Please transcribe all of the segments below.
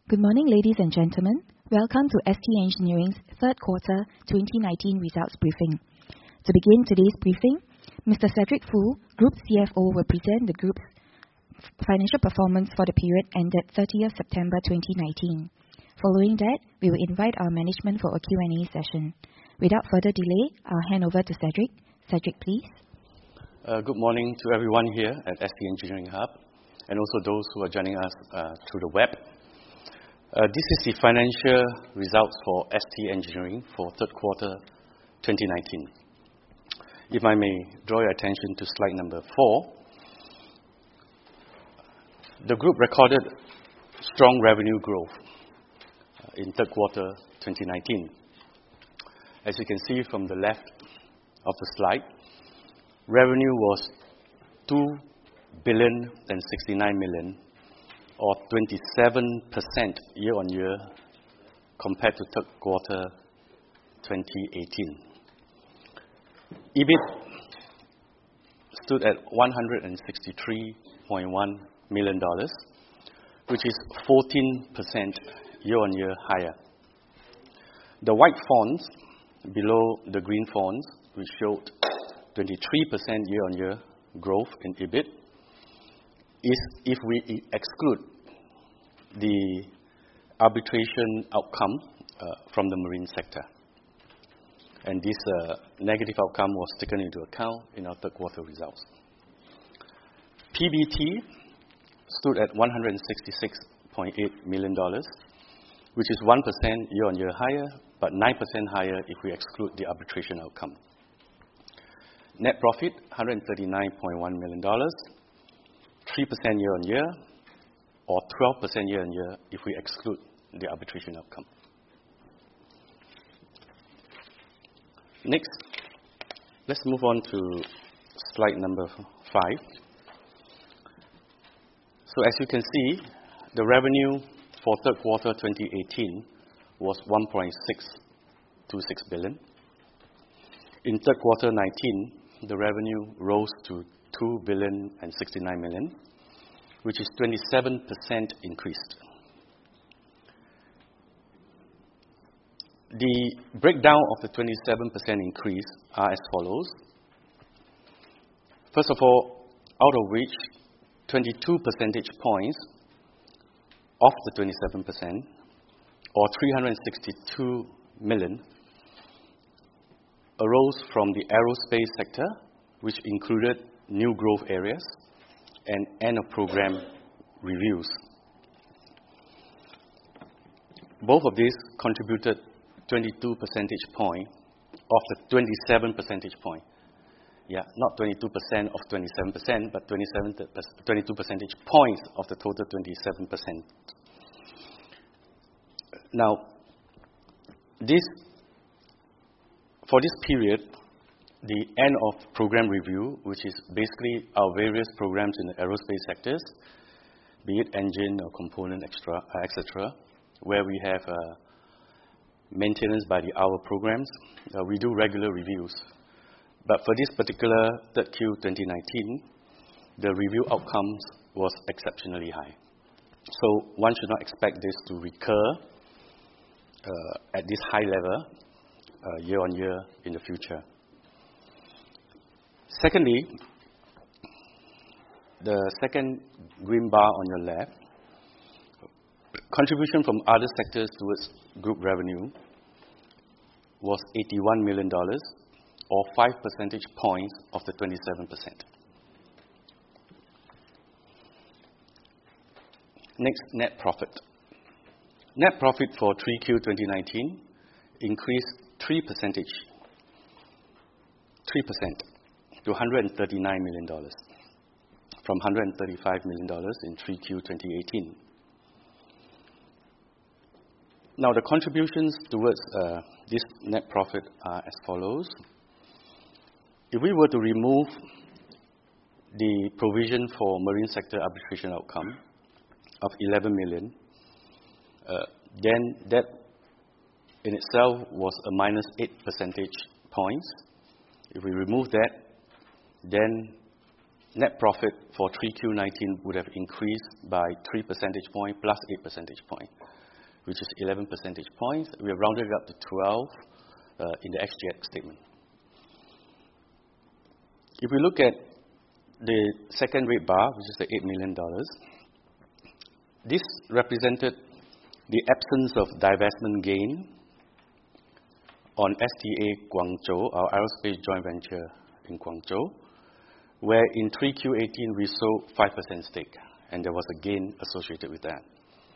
Good morning, ladies and gentlemen. Welcome to ST Engineering's third quarter 2019 results briefing. To begin today's briefing, Mr. Cedric Foo, Group CFO, will present the group's financial performance for the period ended 30th September 2019. Following that, we will invite our management for a Q&A session. Without further delay, I'll hand over to Cedric. Cedric, please. Good morning to everyone here at ST Engineering Hub, and also those who are joining us through the web. This is the financial results for ST Engineering for third quarter 2019. If I may draw your attention to slide number 4. The group recorded strong revenue growth in third quarter 2019. As you can see from the left of the slide, revenue was 2,069 million, or 27% year-on-year compared to third quarter 2018. EBIT stood at $163.1 million, which is 14% year-on-year higher. The white fonts below the green fonts, which showed 23% year-on-year growth in EBIT, is if we exclude the arbitration outcome from the marine sector. And this negative outcome was taken into account in our third quarter results. PBT stood at $166.8 million, which is 1% year-on-year higher, but 9% higher if we exclude the arbitration outcome. Net profit, $139.1 million, 3% year-on-year, or 12% year-on-year if we exclude the arbitration outcome. Next, let's move on to slide number 5. So as you can see, the revenue for third quarter 2018 was 1.626 billion. In third quarter 19, the revenue rose to 2,069 million, which is 27% increased. The breakdown of the 27% increase are as follows. First of all, out of which 22 percentage points of the 27%, or 362 million, arose from the aerospace sector, which included new growth areas and end of program reviews. Both of these contributed 22 percentage point of the 27 percentage point. Yeah, not 22% of 27%, but 22 percentage points of the total 27%. Now, for this period, the end of program review, which is basically our various programs in the aerospace sectors, be it engine or component, etc., where we have maintenance by the hour programs, we do regular reviews. But for this particular third Q 2019, the review outcomes was exceptionally high. So one should not expect this to recur at this high level year on year in the future. Secondly, the second green bar on your left, contribution from other sectors towards group revenue was $81 million, or 5 percentage points of the 27%. Next, net profit. Net profit for 3Q 2019 increased 3% to $139 million from $135 million in 3Q 2018. Now, the contributions towards this net profit are as follows. If we were to remove the provision for marine sector arbitration outcome of 11 million, then that in itself was a minus 8 percentage points. If we remove that, then net profit for 3Q19 would have increased by 3 percentage point plus 8 percentage point. which is 11 percentage points. We have rounded it up to 12 in the XGX statement. If we look at the second red bar, which is the $8 million, this represented the absence of divestment gain on STA Guangzhou, our aerospace joint venture in Guangzhou, where in 3Q18 we sold 5% stake, and there was a gain associated with that.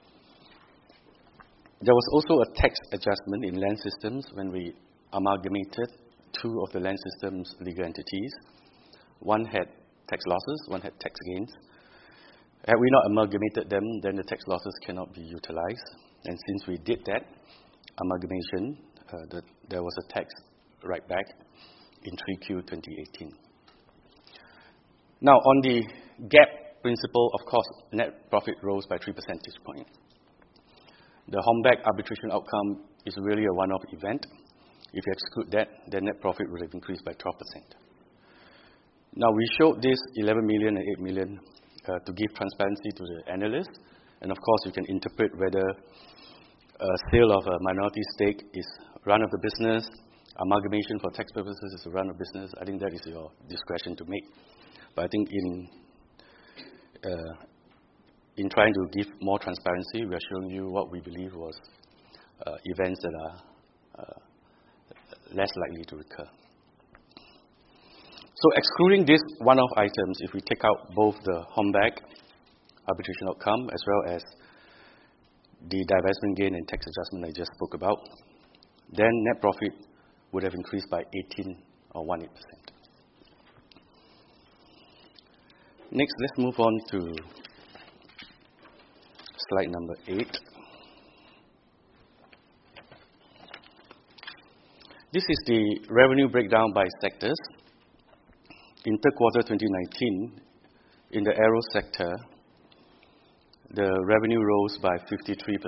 There was also a tax adjustment in Land Systems when we amalgamated two of the Land Systems legal entities. One had tax losses, one had tax gains. Had we not amalgamated them, then the tax losses cannot be utilized. And since we did that amalgamation, there was a tax write-back in 3Q 2018. Now, on the GAAP principle, of course, net profit rose by 3 percentage points. The Hornbeck arbitration outcome is really a one-off event. If you exclude that, then net profit would have increased by 12%. Now, we showed this 11 million and 8 million to give transparency to the analysts. And of course, you can interpret whether a sale of a minority stake is run of the business, amalgamation for tax purposes is a run of business. I think that is your discretion to make. But I think in trying to give more transparency, we are showing you what we believe was events that are less likely to recur. So excluding these one-off items, if we take out both the Hornbeck arbitration outcome as well as the divestment gain and tax adjustment I just spoke about, then net profit would have increased by 18 or 18%. Next, let's move on to slide number 8. This is the revenue breakdown by sectors. In third quarter 2019, in the aero sector, the revenue rose by 53%.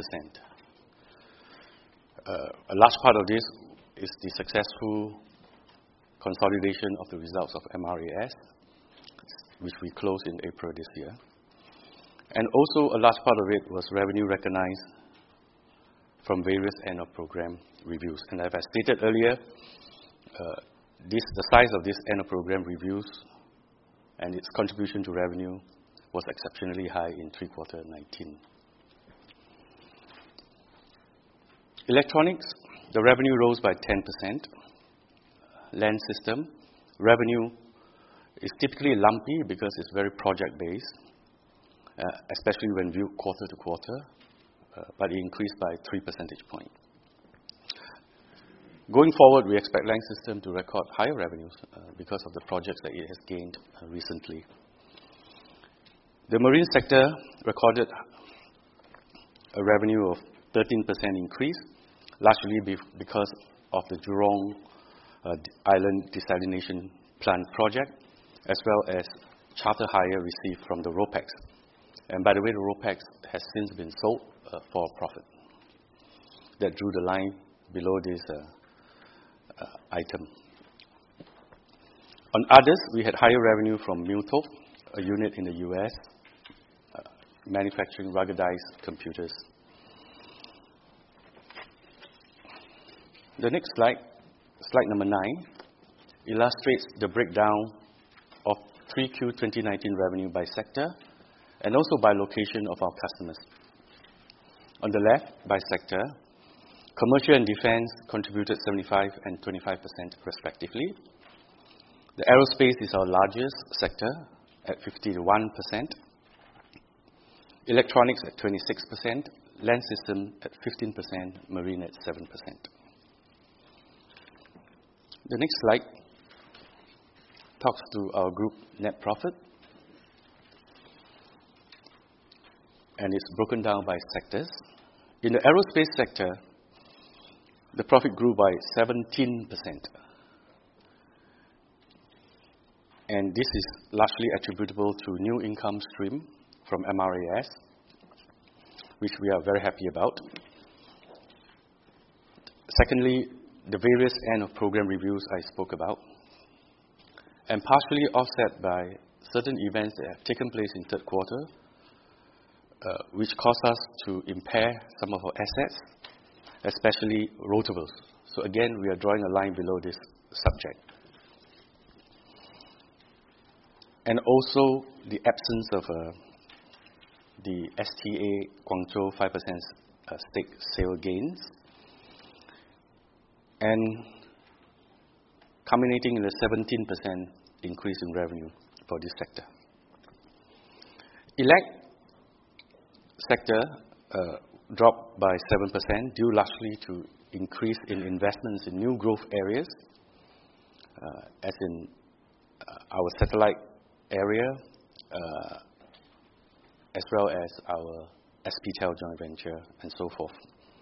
A large part of this is the successful consolidation of the results of MRAS, which we closed in April this year. And also a large part of it was revenue recognized from various end of program reviews. And as I stated earlier, the size of this end of program reviews and its contribution to revenue was exceptionally high in 3Q 19. Electronics, the revenue rose by 10%. Land System, revenue is typically lumpy because it's very project-based, especially when viewed quarter to quarter, but it increased by 3 percentage points. Going forward, we expect Land System to record higher revenues because of the projects that it has gained recently. The marine sector recorded a revenue of 13% increase, largely because of the Jurong Island Desalination Plant project, as well as charter hire received from the RoPax. And by the way, the RoPax has since been sold for a profit. That drew the line below this item. On others, we had higher revenue from Miltope, a unit in the US, manufacturing ruggedized computers. The next slide, slide number 9, illustrates the breakdown of 3Q 2019 revenue by sector and also by location of our customers. On the left, by sector, commercial and defense contributed 75% and 25% respectively. The aerospace is our largest sector at 51%. Electronics at 26%, Land System at 15%, Marine at 7%. The next slide talks to our group net profit, and it's broken down by sectors. In the aerospace sector, the profit grew by 17%. And this is largely attributable to new income stream from MRAS, which we are very happy about. Secondly, the various end of program reviews I spoke about, and partially offset by certain events that have taken place in third quarter, which caused us to impair some of our assets, especially rotables. So again, we are drawing a line below this subject. And also the absence of the STA Guangzhou 5% stake sale gains, and culminating in a 17% increase in revenue for this sector. Elect sector dropped by 7% due largely to increase in investments in new growth areas, as in our satellite area, as well as our SPTel joint venture and so forth.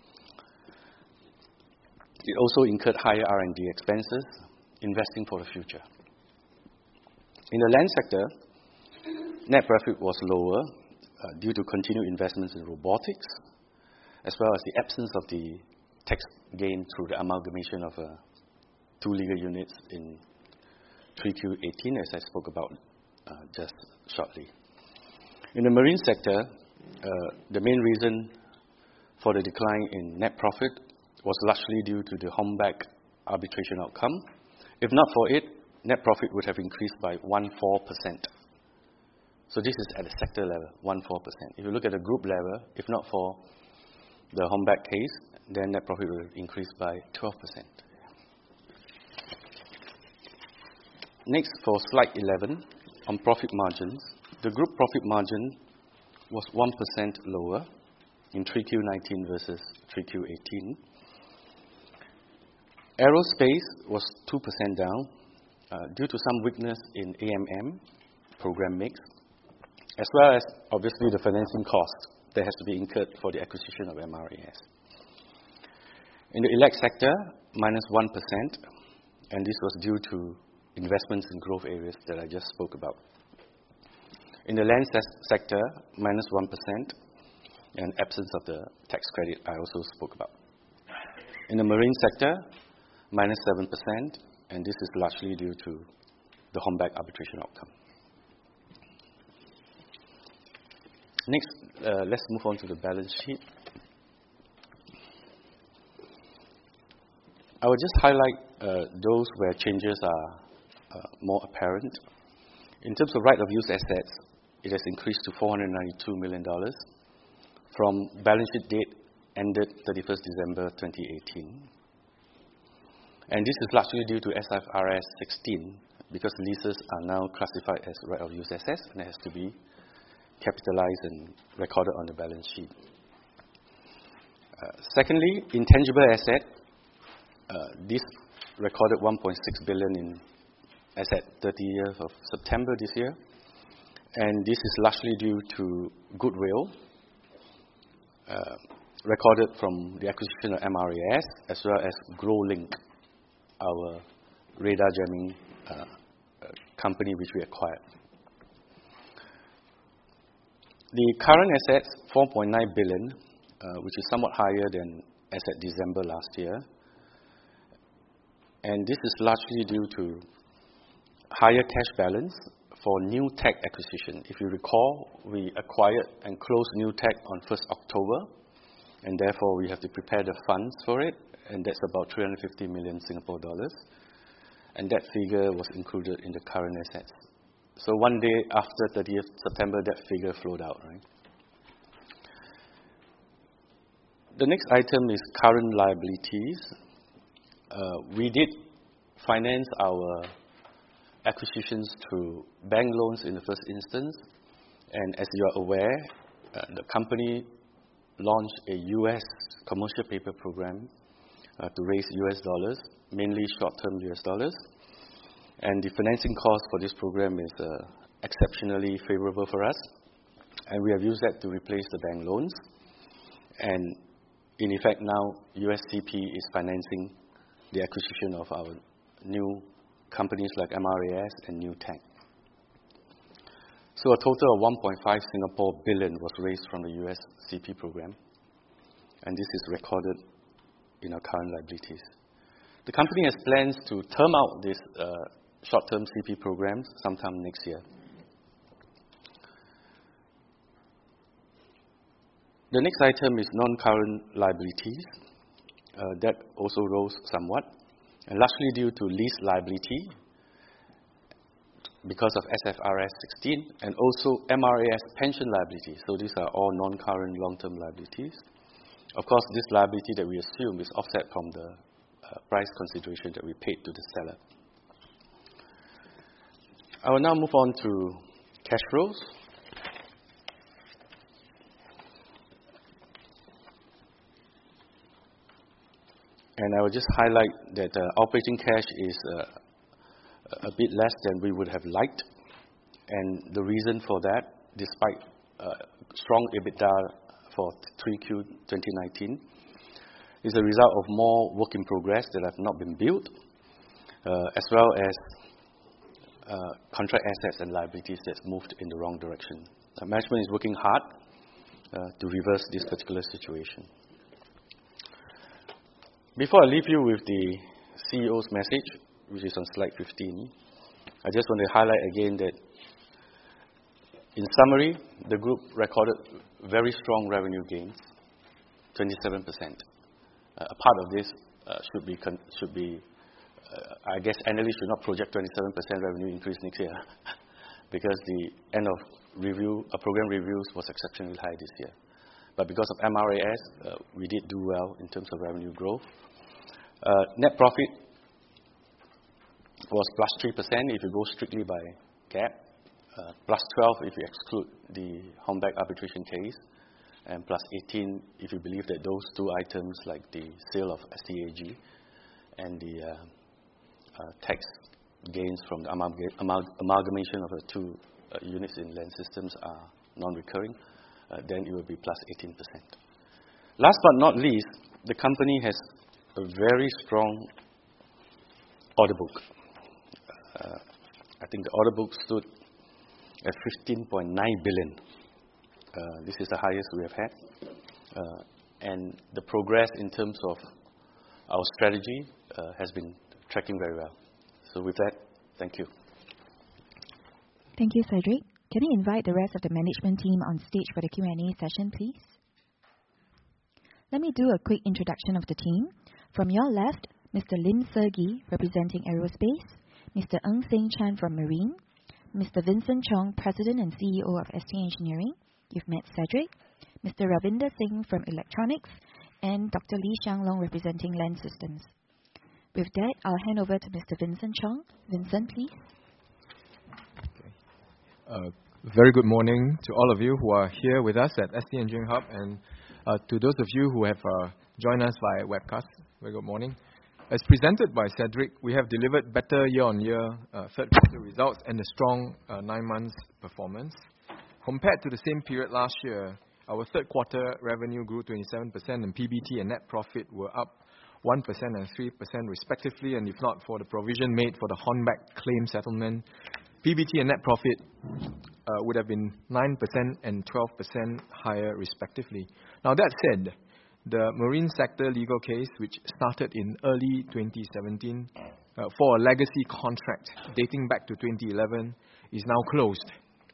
It also incurred higher R&D expenses, investing for the future. In the land sector, net profit was lower due to continued investments in robotics, as well as the absence of the tax gain through the amalgamation of 2 legal units in 3Q18, as I spoke about just shortly. In the marine sector, the main reason for the decline in net profit was largely due to the Hornbeck arbitration outcome. If not for it, net profit would have increased by 14%. So this is at the sector level, 14%. If you look at the group level, if not for the Hornbeck case, then net profit will increase by 12%. Next, for slide 11, on profit margins, the group profit margin was 1% lower in 3Q19 versus 3Q18. Aerospace was 2% down due to some weakness in AMM program mix, as well as obviously the financing cost that has to be incurred for the acquisition of MRAS. In the elect sector, minus 1%, and this was due to investments in growth areas that I just spoke about. In the land sector, minus 1%, and absence of the tax credit I also spoke about. In the marine sector, minus 7%, and this is largely due to the Hornbeck arbitration outcome. Next, let's move on to the balance sheet. I will just highlight those where changes are more apparent. In terms of right-of-use assets, it has increased to $492 million from balance sheet date ended 31st December 2018. And this is largely due to SFRS 16, because leases are now classified as right-of-use assets and it has to be capitalized and recorded on the balance sheet. Secondly, intangible asset, this recorded $1.6 billion as at 30th of September this year, and this is largely due to goodwill recorded from the acquisition of MRAS, as well as GrowLink, our radar jamming company which we acquired. The current assets, $4.9 billion, which is somewhat higher than as at December last year. And this is largely due to higher cash balance for new tech acquisition. If you recall, we acquired and closed new tech on 1st October, and therefore we have to prepare the funds for it, and that's about 350 million Singapore dollars. And that figure was included in the current assets. So one day after 30th September, that figure flowed out, right? The next item is current liabilities. We did finance our acquisitions through bank loans in the first instance. And as you are aware, the company launched a US commercial paper program to raise US dollars, mainly short-term US dollars. And the financing cost for this program is exceptionally favorable for us. And we have used that to replace the bank loans. And in effect now, USCP is financing the acquisition of our new companies like MRAS and New Tech. So a total of 1.5 Singapore billion was raised from the USCP program. And this is recorded in our current liabilities. The company has plans to term out this short-term CP programs sometime next year. The next item is non-current liabilities. That also rose somewhat, and largely due to lease liability because of SFRS 16 and also MRAS pension liability. So these are all non-current long-term liabilities. Of course, this liability that we assume is offset from the price consideration that we paid to the seller. I will now move on to cash flows. And I will just highlight that operating cash is a bit less than we would have liked. And the reason for that, despite strong EBITDA for 3Q 2019, is a result of more work in progress that have not been built, as well as contract assets and liabilities that's moved in the wrong direction. Management is working hard to reverse this particular situation. Before I leave you with the CEO's message, which is on slide 15, I just want to highlight again that, in summary, the group recorded very strong revenue gains, 27%. A part of this should be I guess analysts should not project 27% revenue increase next year because the end of program reviews was exceptionally high this year. But because of MRAS, we did do well in terms of revenue growth. Net profit was plus 3% if you go strictly by GAAP, plus 12 if you exclude the Hornbeck arbitration case, and plus 18 if you believe that those two items like the sale of STAG and the tax gains from the amalgamation of the two units in Land Systems are non-recurring, then it will be plus 18%. Last but not least, the company has a very strong order book. I think the order book stood at 15.9 billion. This is the highest we have had. And the progress in terms of our strategy has been tracking very well. So with that, thank you. Thank you, Cedric. Can I invite the rest of the management team on stage for the Q&A session, please? Let me do a quick introduction of the team. From your left, Mr. Lim Sergi, representing Aerospace, Mr. Ng Seng Chan from Marine, Mr. Vincent Chong, President and CEO of ST Engineering. You've met Cedric. Mr. Ravinder Singh from Electronics, and Dr. Lee Xiang Long, representing Land Systems. With that, I'll hand over to Mr. Vincent Chong. Vincent, please. Very good morning to all of you who are here with us at ST Engineering Hub, and to those of you who have joined us via webcast. Very good morning. As presented by Cedric, we have delivered better year-on-year third quarter results and a strong 9 months performance. Compared to the same period last year, our third quarter revenue grew 27% and PBT and net profit were up 1% and 3% respectively, and if not for the provision made for the Hornbeck claim settlement, PBT and net profit would have been 9% and 12% higher respectively. Now that said, the marine sector legal case, which started in early 2017 for a legacy contract dating back to 2011, is now closed.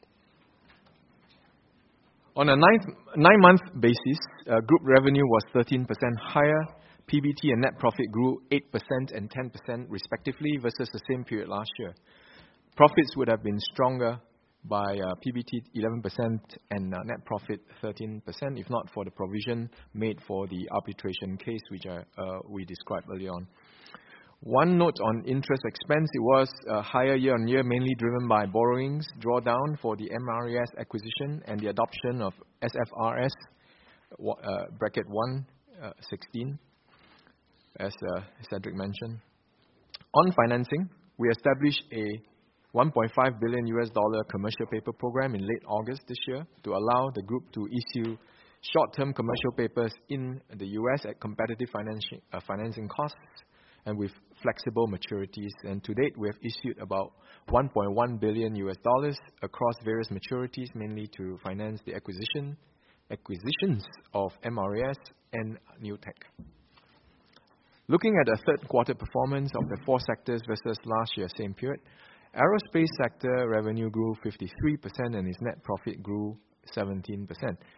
On a 9-month basis, group revenue was 13% higher, PBT and net profit grew 8% and 10% respectively versus the same period last year. Profits would have been stronger by PBT 11% and net profit 13%, if not for the provision made for the arbitration case, which we described earlier on. One note on interest expense, it was higher year-on-year, mainly driven by borrowings, drawdown for the MRAS acquisition and the adoption of SFRS bracket 116, as Cedric mentioned. On financing, we established a $1.5 billion commercial paper program in late August this year to allow the group to issue short-term commercial papers in the US at competitive financing costs and with flexible maturities. And to date, we have issued about $1.1 billion across various maturities, mainly to finance the acquisitions of MRAS and Newtech. Looking at the third quarter performance of the 4 sectors versus last year's same period, Aerospace sector revenue grew 53% and its net profit grew 17%.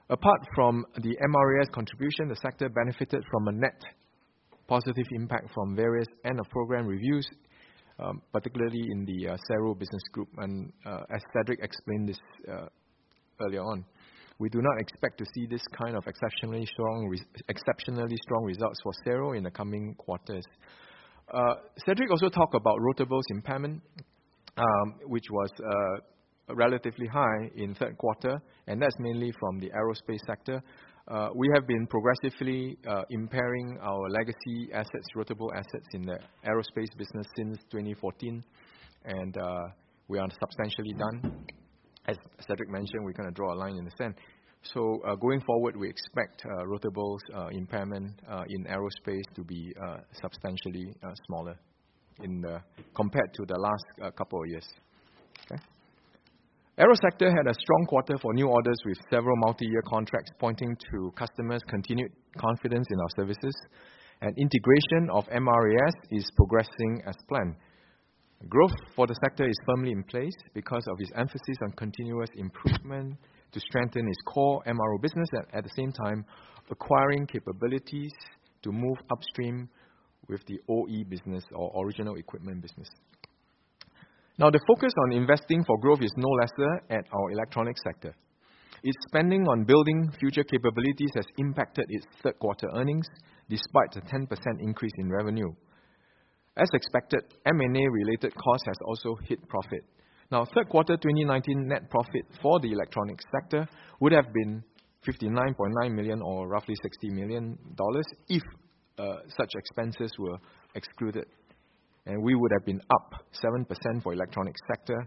Apart from the MRAS contribution, the sector benefited from a net positive impact from various end-of-program reviews, particularly in the Sero Business Group. And as Cedric explained this earlier on, we do not expect to see this kind of exceptionally strong results for Sero in the coming quarters. Cedric also talked about Rotables impairment, which was relatively high in third quarter, and that's mainly from the aerospace sector. We have been progressively impairing our legacy assets, rotable assets in the aerospace business since 2014, and we are substantially done. As Cedric mentioned, we're going to draw a line in the sand. So going forward, we expect Rotables impairment in aerospace to be substantially smaller compared to the last couple of years. Okay. Aero sector had a strong quarter for new orders with several multi-year contracts pointing to customers' continued confidence in our services, and integration of MRAS is progressing as planned. Growth for the sector is firmly in place because of its emphasis on continuous improvement to strengthen its core MRO business, and at the same time acquiring capabilities to move upstream with the OE business or original equipment business. Now, the focus on investing for growth is no lesser at our electronics sector. Its spending on building future capabilities has impacted its third quarter earnings, despite a 10% increase in revenue. As expected, M&A related costs has also hit profit. Now, third quarter 2019 net profit for the electronics sector would have been 59.9 million or roughly $60 million if such expenses were excluded. And we would have been up 7% for electronics sector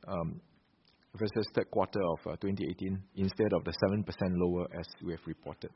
versus third quarter of 2018 instead of the 7% lower as we have reported.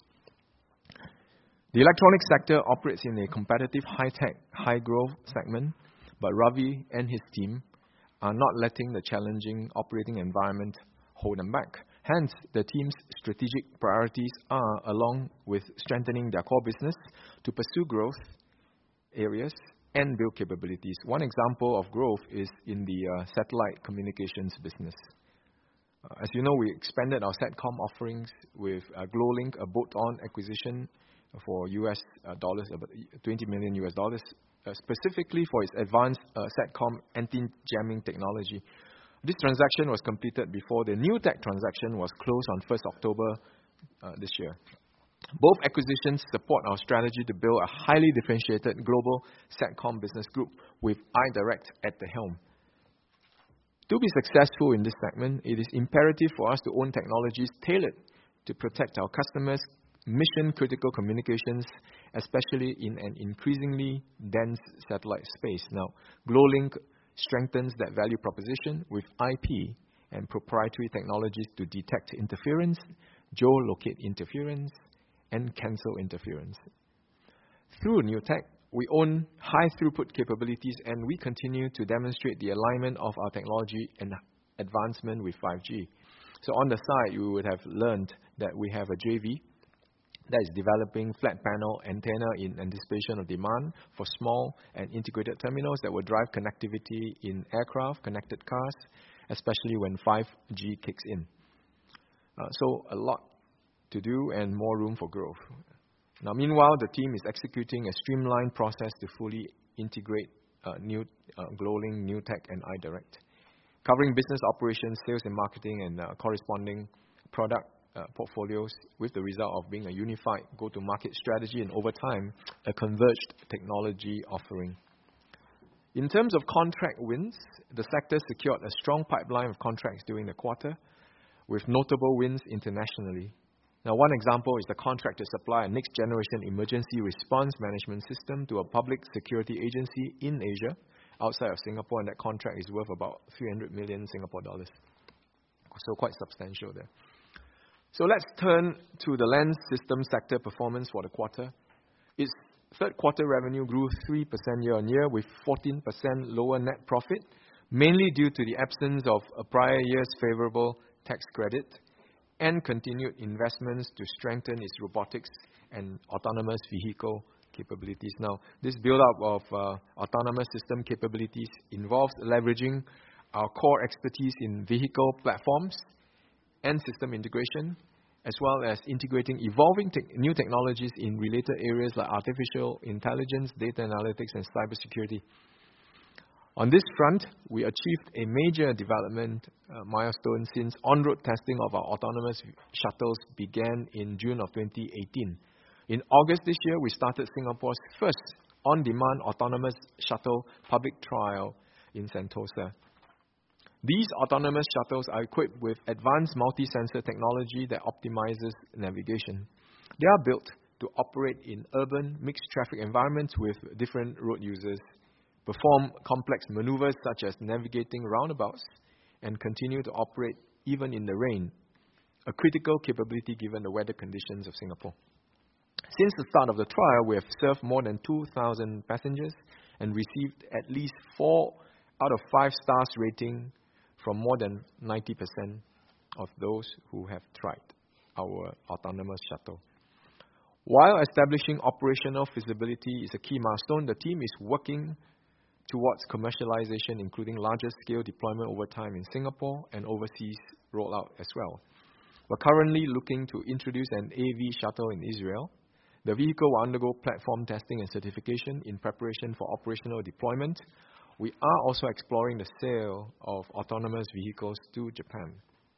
The electronics sector operates in a competitive high-tech, high-growth segment, but Ravi and his team are not letting the challenging operating environment hold them back. Hence, the team's strategic priorities are, along with strengthening their core business, to pursue growth areas and build capabilities. One example of growth is in the satellite communications business. As you know, we expanded our SATCOM offerings with Glowlink, a bolt-on acquisition for US dollars, about $20 million US dollars, specifically for its advanced SATCOM anti-jamming technology. This transaction was completed before the NewTek transaction was closed on 1st October this year. Both acquisitions support our strategy to build a highly differentiated global SATCOM business group with iDirect at the helm. To be successful in this segment, it is imperative for us to own technologies tailored to protect our customers' mission-critical communications, especially in an increasingly dense satellite space. Now, Glowlink strengthens that value proposition with IP and proprietary technologies to detect interference, geolocate interference, and cancel interference. Through NewTek, we own high-throughput capabilities, and we continue to demonstrate the alignment of our technology and advancement with 5G. So on the side, you would have learned that we have a JV that is developing flat panel antenna in anticipation of demand for small and integrated terminals that will drive connectivity in aircraft, connected cars, especially when 5G kicks in. So a lot to do and more room for growth. Now, meanwhile, the team is executing a streamlined process to fully integrate Glowlink, NewTek, and iDirect, covering business operations, sales and marketing, and corresponding product portfolios, with the result of being a unified go-to-market strategy and, over time, a converged technology offering. In terms of contract wins, the sector secured a strong pipeline of contracts during the quarter, with notable wins internationally. Now, one example is the contract to supply a next-generation emergency response management system to a public security agency in Asia, outside of Singapore, and that contract is worth about 300 million Singapore dollars. So quite substantial there. So let's turn to the lens system sector performance for the quarter. Its third quarter revenue grew 3% year-on-year, with 14% lower net profit, mainly due to the absence of a prior year's favorable tax credit and continued investments to strengthen its robotics and autonomous vehicle capabilities. Now, this build-up of autonomous system capabilities involves leveraging our core expertise in vehicle platforms and system integration, as well as integrating evolving new technologies in related areas like artificial intelligence, data analytics, and cybersecurity. On this front, we achieved a major development milestone since on-road testing of our autonomous shuttles began in June of 2018. In August this year, we started Singapore's first on-demand autonomous shuttle public trial in Sentosa. These autonomous shuttles are equipped with advanced multi-sensor technology that optimizes navigation. They are built to operate in urban, mixed traffic environments with different road users, perform complex maneuvers such as navigating roundabouts, and continue to operate even in the rain, a critical capability given the weather conditions of Singapore. Since the start of the trial, we have served more than 2,000 passengers and received at least 4 out of 5 stars rating from more than 90% of those who have tried our autonomous shuttle. While establishing operational feasibility is a key milestone, the team is working towards commercialization, including larger scale deployment over time in Singapore and overseas rollout as well. We're currently looking to introduce an AV shuttle in Israel. The vehicle will undergo platform testing and certification in preparation for operational deployment. We are also exploring the sale of autonomous vehicles to Japan.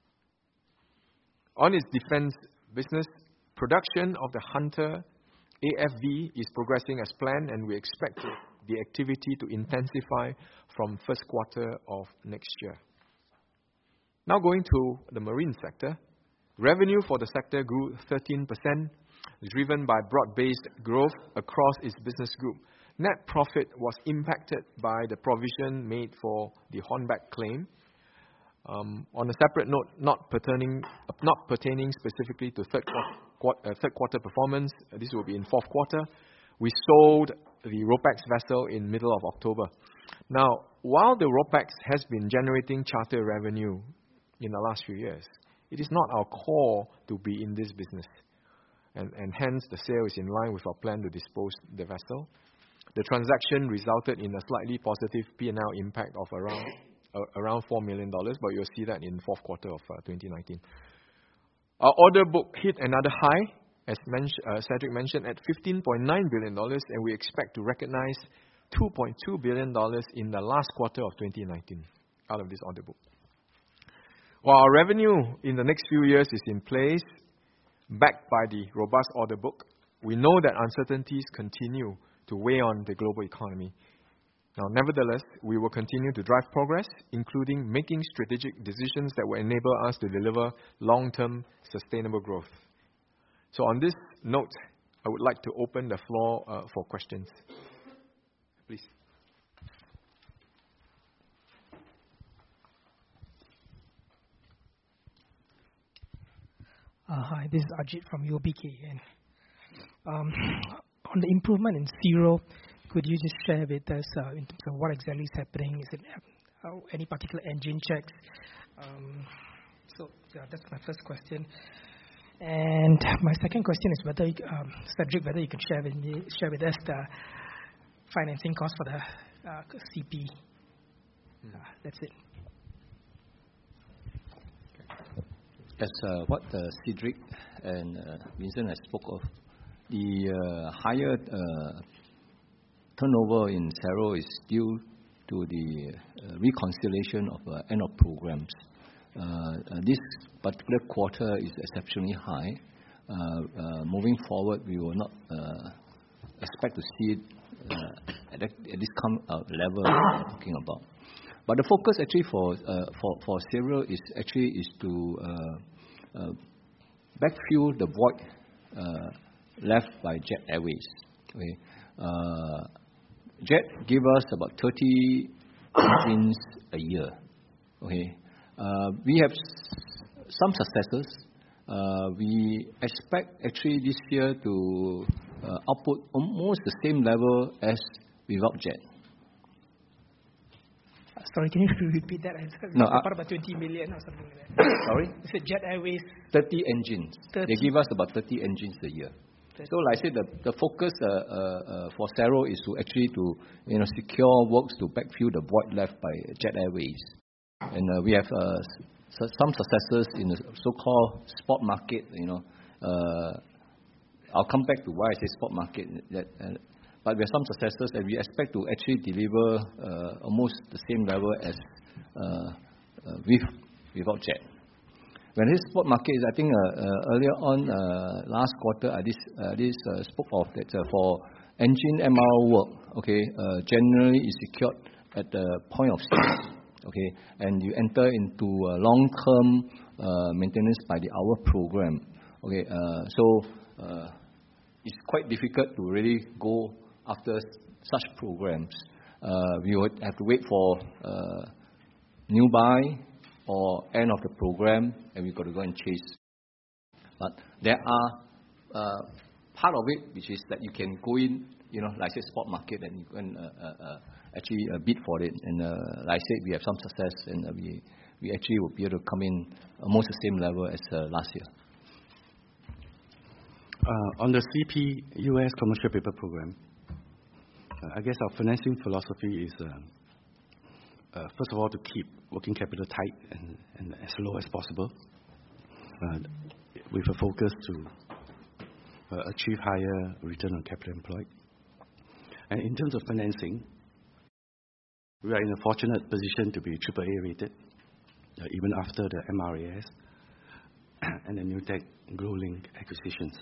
On its defense business, production of the Hunter AFV is progressing as planned, and we expect the activity to intensify from first quarter of next year. Now going to the marine sector. Revenue for the sector grew 13%, driven by broad-based growth across its business group. Net profit was impacted by the provision made for the Hornbeck claim. On a separate note, not pertaining specifically to third quarter performance, this will be in fourth quarter. We sold the RoPax vessel in middle of October. Now, while the RoPax has been generating charter revenue in the last few years, it is not our core to be in this business, and hence the sale is in line with our plan to dispose the vessel. The transaction resulted in a slightly positive P&L impact of around $4 million, but you'll see that in fourth quarter of 2019. Our order book hit another high, as Cedric mentioned, at $15.9 billion, and we expect to recognize $2.2 billion in the last quarter of 2019 out of this order book. While our revenue in the next few years is in place, backed by the robust order book, we know that uncertainties continue to weigh on the global economy. Now, nevertheless, we will continue to drive progress, including making strategic decisions that will enable us to deliver long-term sustainable growth. So on this note, I would like to open the floor for questions. Please. Hi, this is Ajit from UOB-Kay Hian. On the improvement in Zero, could you just share with us in terms of what exactly is happening? Is it any particular engine checks? That's my first question. And my second question is whether, Cedric, whether you could share with us the financing cost for the CP. That's it. As what Cedric and Vincent has spoke of, the higher turnover in Zero is due to the reconciliation of end of programs. This particular quarter is exceptionally high. Moving forward, we will not expect to see it at this level we're talking about. But the focus actually for Zero is to backfill the void left by Jet Airways. Okay. Jet give us about 30 engines a year. Okay. We have some successes. We expect actually this year to output almost the same level as without Jet. Sorry, can you repeat that? No, part about 20 million or something like that. Sorry? You said Jet Airways. 30 engines. 30. They give us about 30 engines a year. 30. So, like I said, the focus for Zero is to actually secure works to backfill the void left by Jet Airways, and we have some successes in the so-called spot market. I'll come back to why I say spot market. But we have some successes, and we expect to actually deliver almost the same level as without jet. When this spot market is, I think earlier on last quarter, I spoke of that for engine MRO work. Generally is secured at the point of sale. And you enter into a long-term maintenance by the hour program. So it's quite difficult to really go after such programs. We would have to wait for new buy or end of the program, and we've got to go and chase. But there are part of it which is that you can go in, like I said, spot market, and you can actually bid for it. And like I said, we have some success, and we actually will be able to come in almost the same level as last year. On the CP US commercial paper program, I guess our financing philosophy is, first of all, to keep working capital tight and as low as possible, with a focus to achieve higher return on capital employed. And in terms of financing, we are in a fortunate position to be AAA rated, even after the MRAS and the Newtec GrowLink acquisitions.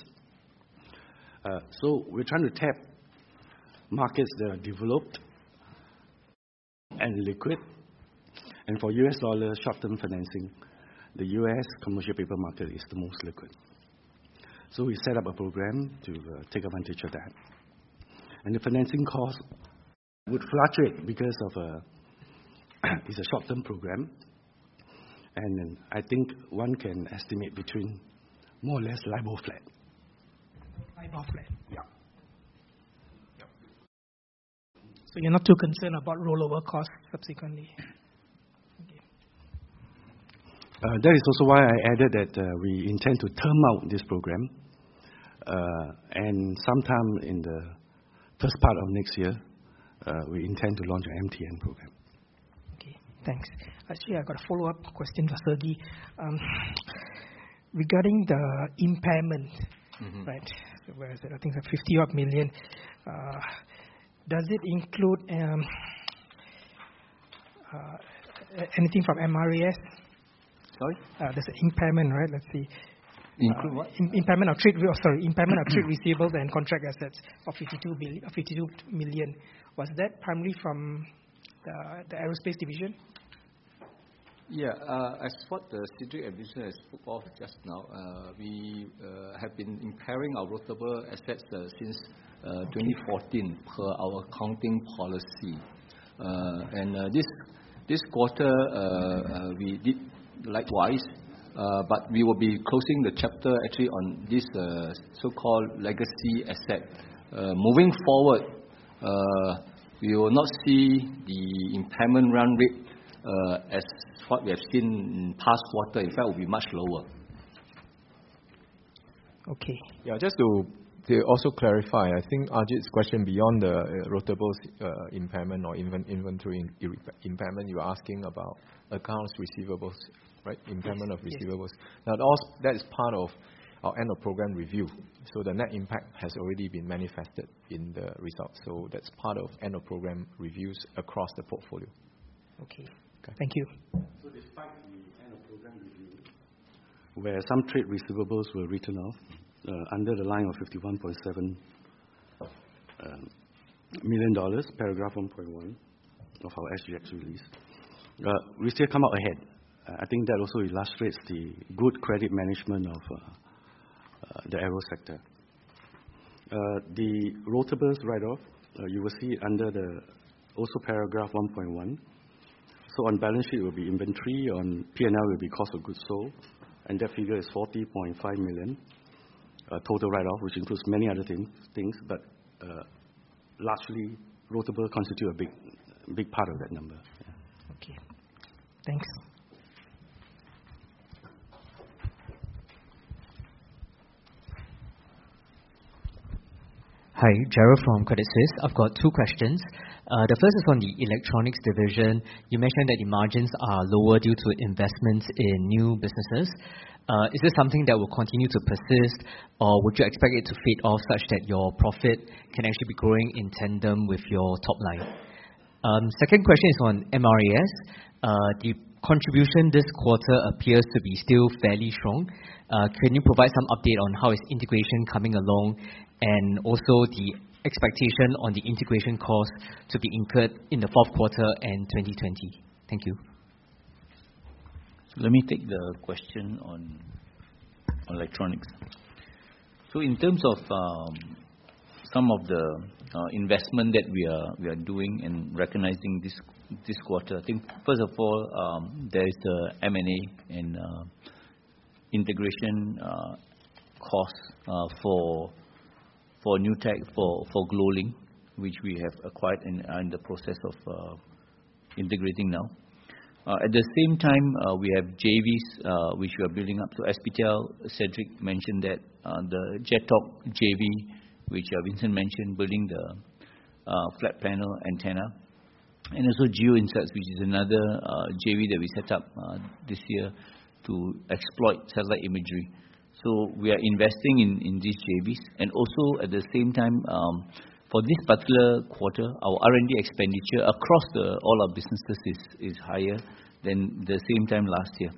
So we're trying to tap markets that are developed and liquid. And for US dollar short-term financing, the US commercial paper market is the most liquid. So we set up a program to take advantage of that. And the financing cost would fluctuate because of it's a short-term program. And I think one can estimate between more or less LIBOR flat. LIBOR flat. Yeah. So you're not too concerned about rollover costs subsequently? Okay. That is also why I added that we intend to term out this program. And sometime in the first part of next year, we intend to launch an MTN program. Okay, thanks. Actually, I've got a follow-up question for Sergey. Regarding the impairment, right? So where is it? I think it's 50-odd million. Does it include anything from MRAS? Sorry? There's an impairment, right? Let's see. Include what? Impairment of trade receivables and contract assets of 52 million. Was that primarily from the aerospace division? Yeah, as what the Cedric and Vincent has spoke of just now, we have been impairing our rotable assets since 2014 per our accounting policy. And this quarter we did likewise, but we will be closing the chapter actually on this so-called legacy asset. Moving forward, we will not see the impairment run rate as what we have seen in past quarter. In fact, will be much lower. Okay. Yeah, just to also clarify, I think Ajit's question beyond the rotables impairment or inventory impairment, you are asking about accounts receivables, right? Impairment of receivables. Now, that is part of our end of program review. So the net impact has already been manifested in the results. So that's part of end of program reviews across the portfolio. Okay. Thank you. So despite the end of program review, where some trade receivables were written off under the line of $51.7 million, paragraph 1.1 of our SGX release, we still come out ahead. I think that also illustrates the good credit management of the aero sector. The rotables write-off, you will see under the also paragraph 1.1. So on balance sheet will be inventory, on P&L will be cost of goods sold, and that figure is 40.5 million total write-off, which includes many other things, but largely rotable constitute a big part of that number. Yeah. Okay, thanks. Hi, Gerald from Credit Suisse. I've got two questions. The first is on the electronics division. You mentioned that the margins are lower due to investments in new businesses. Is this something that will continue to persist, or would you expect it to fade off such that your profit can actually be growing in tandem with your top line? Second question is on MRAS. The contribution this quarter appears to be still fairly strong. Can you provide some update on how is integration coming along, and also the expectation on the integration cost to be incurred in the fourth quarter and 2020? Thank you. So let me take the question on electronics. So in terms of some of the investment that we are doing and recognizing this quarter, I think first of all there is the M&A and integration costs for new tech for Glowlink, which we have acquired and are in the process of integrating now. At the same time, we have JVs which we are building up. So SPTL, Cedric mentioned that the JetTalk JV, which Vincent mentioned, building the flat panel antenna, and also GeoInsights, which is another JV that we set up this year to exploit satellite imagery. So we are investing in these JVs, and also at the same time, for this particular quarter, our R&D expenditure across all our businesses is higher than the same time last year.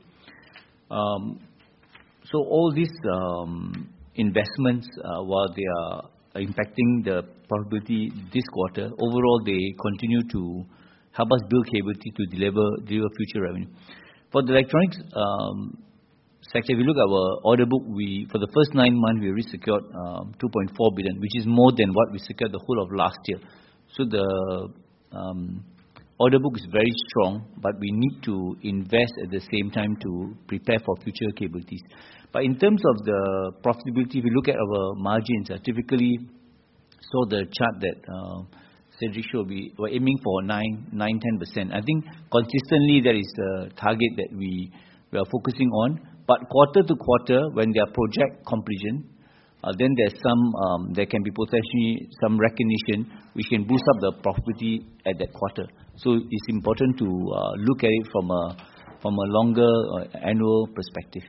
So all these investments, while they are impacting the profitability this quarter, overall they continue to help us build capability to deliver future revenue. For the electronics sector, if you look at our order book, for the first 9 months we already secured 2.4 billion, which is more than what we secured the whole of last year. So the order book is very strong, but we need to invest at the same time to prepare for future capabilities. But in terms of the profitability, if you look at our margins, typically saw the chart that Cedric showed, we're aiming for 9-10%. I think consistently that is the target that we are focusing on. But quarter to quarter, when there are project completion, then there can be potentially some recognition which can boost up the profitability at that quarter. So it's important to look at it from a longer annual perspective.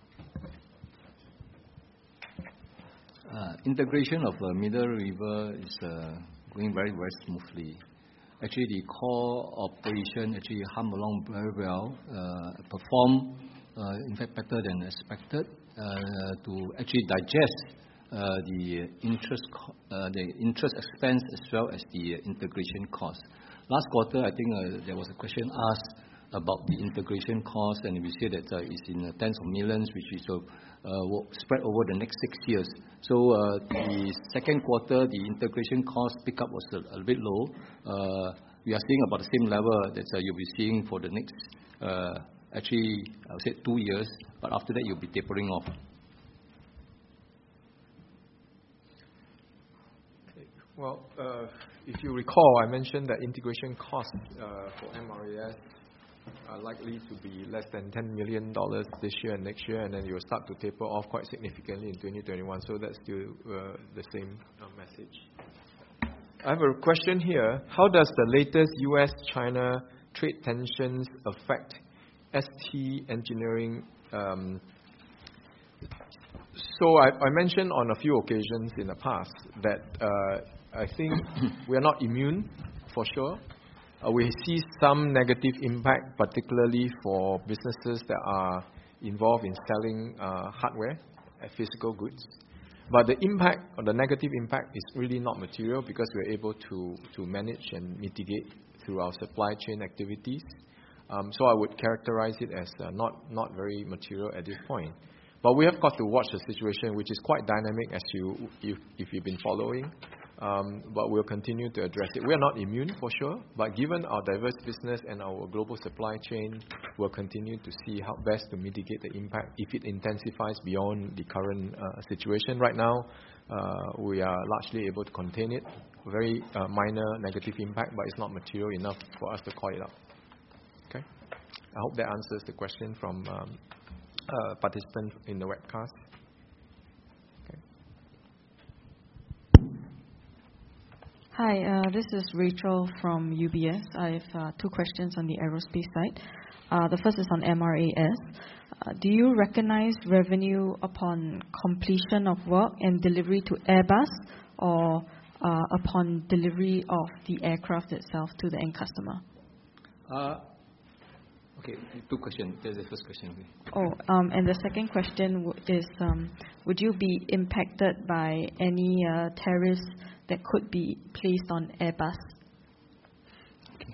Integration of Middle River is going very, very smoothly. Actually, the core operation actually hum along very well, perform in fact better than expected, to actually digest the interest expense as well as the integration cost. Last quarter, I think there was a question asked about the integration cost, and we say that it's in tens of millions, which is will spread over the next 6 years. So the second quarter, the integration cost pickup was a little bit low. We are seeing about the same level that you'll be seeing for the next, actually, I would say 2 years, but after that you'll be tapering off. Okay. Well, if you recall, I mentioned that integration costs for MRAS are likely to be less than $10 million this year and next year, and then you will start to taper off quite significantly in 2021. So that's still the same message. I have a question here. How does the latest US-China trade tensions affect ST Engineering? So I mentioned on a few occasions in the past that I think we are not immune for sure. We see some negative impact, particularly for businesses that are involved in selling hardware and physical goods. But the impact, or the negative impact, is really not material because we're able to manage and mitigate through our supply chain activities. So I would characterize it as not very material at this point. But we have got to watch the situation, which is quite dynamic, as if you've been following. But we'll continue to address it. We are not immune for sure, but given our diverse business and our global supply chain, we'll continue to see how best to mitigate the impact if it intensifies beyond the current situation. Right now, we are largely able to contain it. Very minor negative impact, but it's not material enough for us to call it out. Okay? I hope that answers the question from participants in the webcast. Hi, this is Rachel from UBS. I have two questions on the aerospace side. The first is on MRAS. Do you recognize revenue upon completion of work and delivery to Airbus, or upon delivery of the aircraft itself to the end customer? Okay, two questions. There's the first question. And the second question is, would you be impacted by any tariffs that could be placed on Airbus? Okay.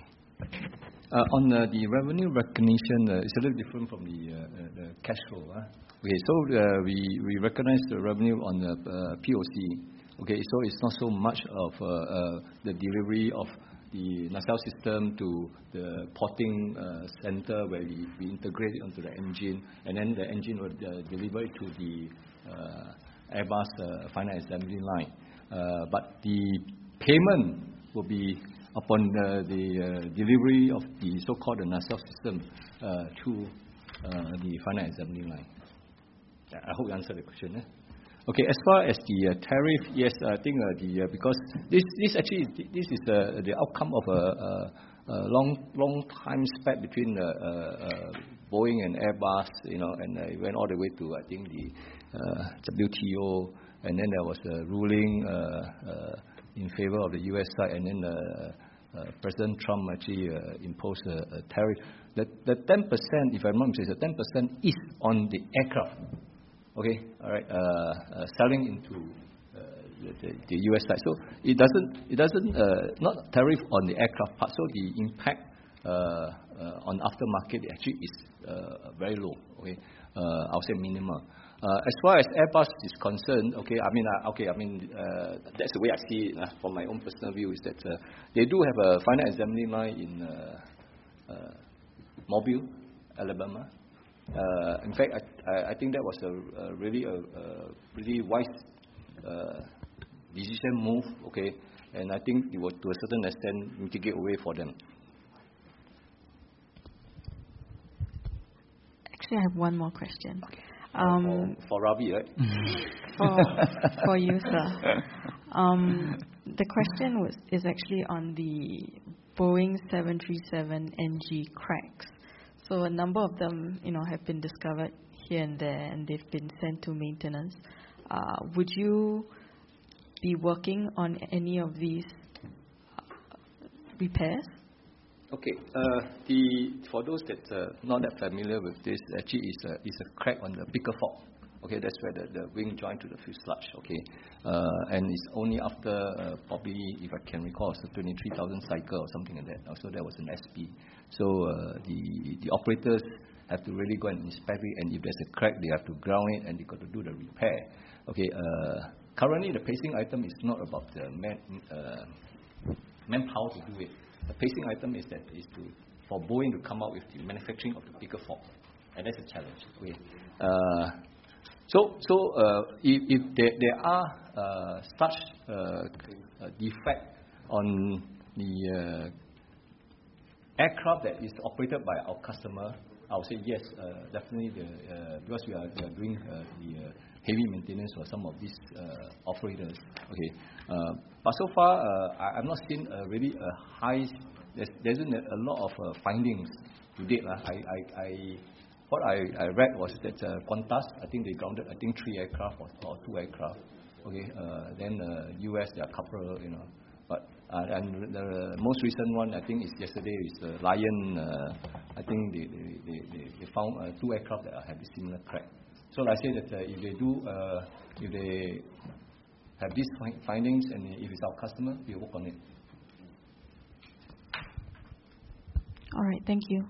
On the revenue recognition, it's a little different from the cash flow. Okay, so we recognize the revenue on the POC. Okay, so it's not so much of the delivery of the nacelle system to the porting center where we integrate it onto the engine, and then the engine will deliver it to the Airbus final assembly line. But the payment will be upon the delivery of the so-called nacelle system to the final assembly line. I hope you answered the question. Okay, as far as the tariff, yes, I think because this is the outcome of a long time span between Boeing and Airbus, and it went all the way to, I think, the WTO, and then there was a ruling in favor of the US side, and then President Trump actually imposed a tariff. The 10%, if I'm not mistaken, the 10% is on the aircraft. Okay, all right, selling into the US side. So it doesn't not tariff on the aircraft part. So the impact on aftermarket actually is very low. Okay, I'll say minimal. As far as Airbus is concerned, that's the way I see it. From my own personal view, is that they do have a final assembly line in Mobile, Alabama. In fact, I think that was a really wise decision move. Okay, and I think it would, to a certain extent, mitigate away for them. Actually, I have one more question. Okay. For Ravi, right? for you, sir. The question is actually on the Boeing 737 NG cracks. So a number of them, have been discovered here and there, and they've been sent to maintenance. Would you be working on any of these repairs? Okay. For those that not that familiar with this, actually is a crack on the picker fork. Okay, that's where the wing joint to the fuselage. Okay, and it's only after probably, if I can recall, it's a 23,000 cycle or something like that. So that was an SP. So the operators have to really go and inspect it, and if there's a crack, they have to ground it, and they got to do the repair. Okay. Currently, the pacing item is not about the manpower to do it. The pacing item is for Boeing to come out with the manufacturing of the picker fork, and that's a challenge. Okay. So if there are such defect on the aircraft that is operated by our customer, I would say yes, definitely, because we are doing the heavy maintenance for some of these operators. Okay, but so far I'm not seen really a high. There isn't a lot of findings to date. What I read was that Qantas, I think they grounded 3 aircraft or 2 aircraft. Okay, then US there are a couple, but and the most recent one I think is yesterday is Lion. I think they found 2 aircraft that have a similar crack. So I say that if they have these findings, and if it's our customer, we work on it. All right, thank you.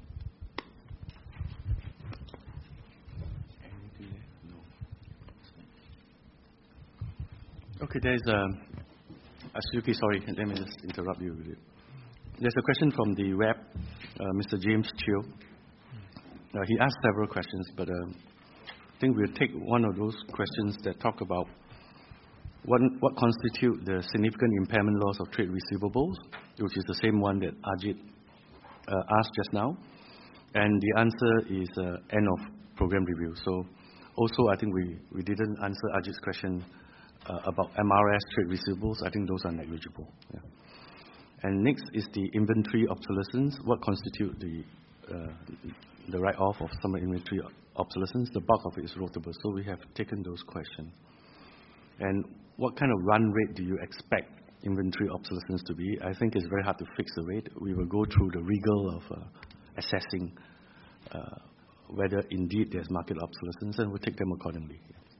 Okay, there's Suzuki, sorry, let me just interrupt you with it. There's a question from the web, Mr. James Chiu. He asked several questions, but I think we'll take one of those questions that talk about what constitute the significant impairment loss of trade receivables, which is the same one that Ajit asked just now. And the answer is end of program review. So also I think we didn't answer Ajit's question about MRS trade receivables, I think those are negligible. Yeah. And next is the inventory obsolescence. What constitute the write-off of some inventory obsolescence? The bulk of it is rotables. So we have taken those questions. And what kind of run rate do you expect inventory obsolescence to be? I think it's very hard to fix the rate. We will go through the rigor of assessing whether indeed there's market obsolescence, and we'll take them accordingly.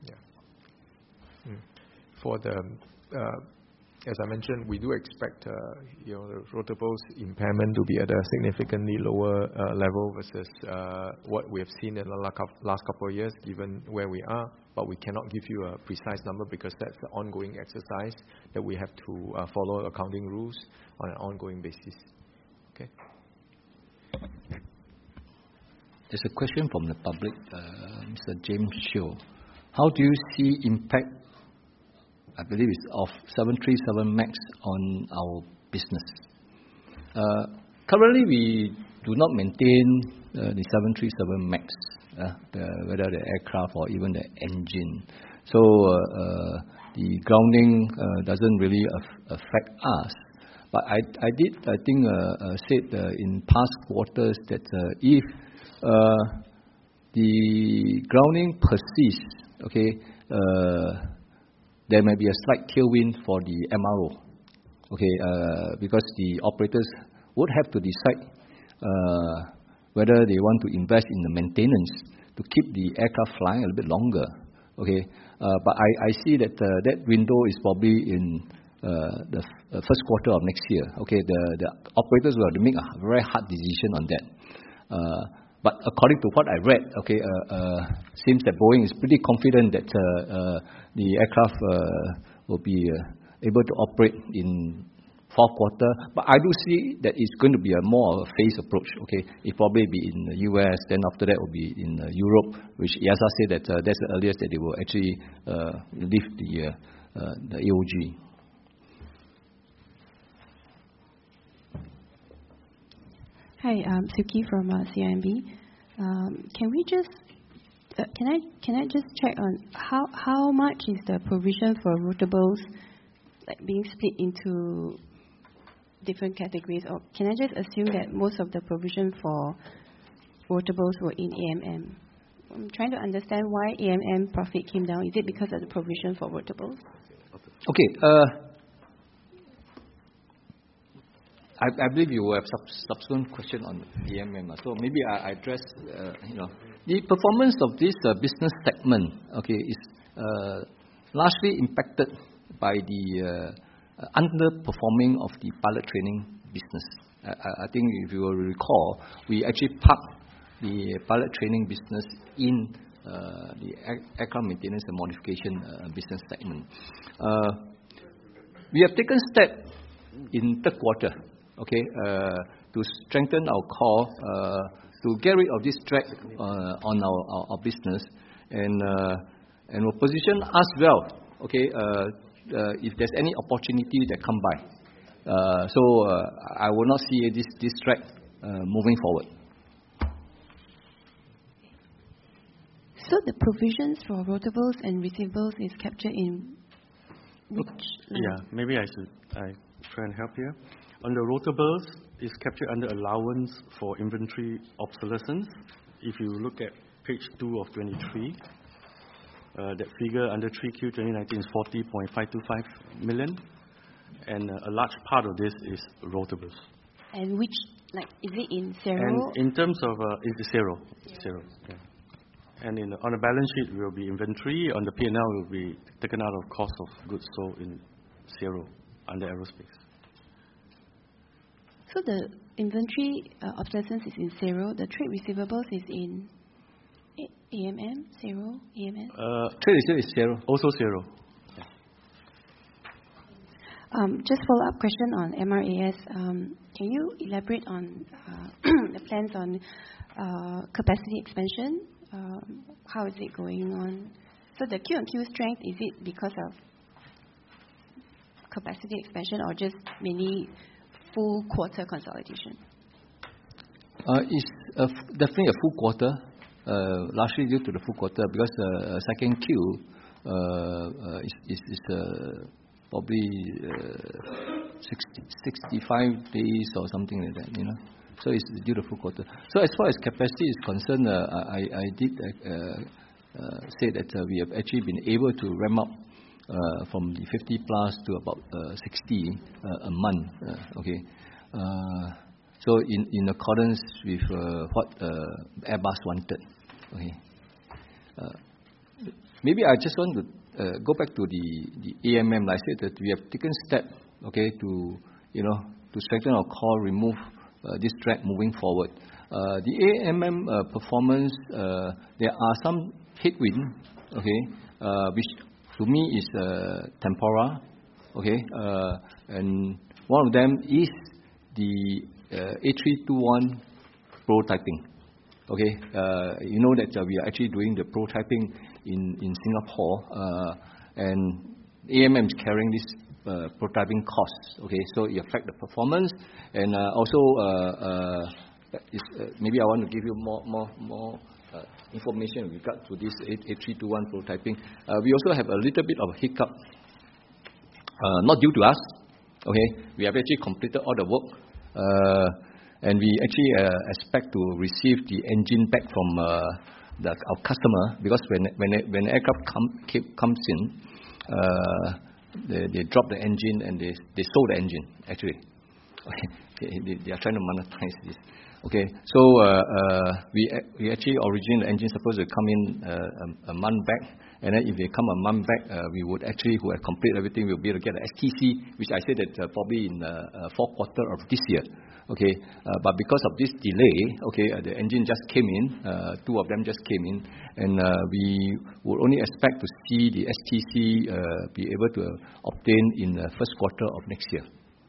For the, as I mentioned, we do expect the rotables impairment to be at a significantly lower level versus what we have seen in the last couple of years, given where we are. But we cannot give you a precise number because that's an ongoing exercise that we have to follow accounting rules on an ongoing basis. Okay. There's a question from the public, Mr. James Sheo. How do you see impact, I believe it's of 737 MAX on our business? Currently, we do not maintain the 737 MAX, whether the aircraft or even the engine. So the grounding doesn't really affect us. But I think said in past quarters that if the grounding persists, okay, there may be a slight tailwind for the MRO, okay, because the operators would have to decide whether they want to invest in the maintenance to keep the aircraft flying a little bit longer, okay. But I see that that window is probably in the first quarter of next year, okay. The operators will have to make a very hard decision on that. But according to what I read, okay, seems that Boeing is pretty confident that the aircraft will be able to operate in fourth quarter. But I do see that it's going to be a more of a phased approach. Okay, it probably be in the US, then after that will be in Europe, which EASA said that that's the earliest that they will actually lift the AOG. Hi, I'm Suki from CIMB. Can we just can I just check on how much is the provision for rotables like being split into different categories, or can I just assume that most of the provision for rotables were in AMM? I'm trying to understand why AMM profit came down. Is it because of the provision for rotables? Okay. I believe you will have subsequent question on AMM. So maybe I address, the performance of this business segment, okay, is largely impacted by the underperforming of the pilot training business. I think if you will recall, we actually parked the pilot training business in the aircraft maintenance and modification business segment. We have taken steps in third quarter, okay, to strengthen our core, to get rid of this drag on our business, and will position us well, okay, if there's any opportunity that come by. So I will not see this drag moving forward. So the provisions for rotables and receivables is captured in which line? Yeah, maybe I try and help here. On the rotables, it's captured under allowance for inventory obsolescence. If you look at page 2 of 23, that figure under 3Q 2019 is 40.525 million, and a large part of this is rotables. And which, like, is it in zero? And in terms of, it's zero. Zero, yeah. And on the balance sheet, it will be inventory. On the P&L, it will be taken out of cost of goods sold in zero under aerospace. So the inventory obsolescence is in zero. The trade receivables is in AMM, zero, EMS? Trade receivable is zero. Also zero. Yeah. Just follow-up question on MRAS. Can you elaborate on the plans on capacity expansion? How is it going on? So the Q&Q strength, is it because of capacity expansion or just mainly full quarter consolidation? It's definitely a full quarter, largely due to the full quarter, because second Q, is probably 65 days or something like that, you know. So it's due to full quarter. So as far as capacity is concerned, I did say that we have actually been able to ramp up from the 50 plus to about 60 a month. Okay. So in accordance with what Airbus wanted. Okay. Maybe I just want to go back to the AMM. I said that we have taken steps, okay, to strengthen our core, remove this drag moving forward. The AMM performance, there are some headwind, okay, which to me is tempora, okay, and one of them is the A321 prototyping. Okay, you know that we are actually doing the prototyping in Singapore, and AMM is carrying this prototyping costs. Okay, so it affects the performance, and also maybe I want to give you more information with regard to this A321 prototyping. We also have a little bit of a hiccup, not due to us. Okay, we have actually completed all the work. And we actually expect to receive the engine back from our customer, because when aircraft comes in, they drop the engine and they sold the engine actually. They are trying to monetize this. Okay, so we actually originally the engine supposed to come in a month back, and then if they come a month back, we would actually, who have completed everything, we'll be able to get the STC, which I said that probably in the fourth quarter of this year. Okay, but because of this delay, okay, the engine just came in, two of them just came in, and we would only expect to see the STC be able to obtain in the first quarter of next year.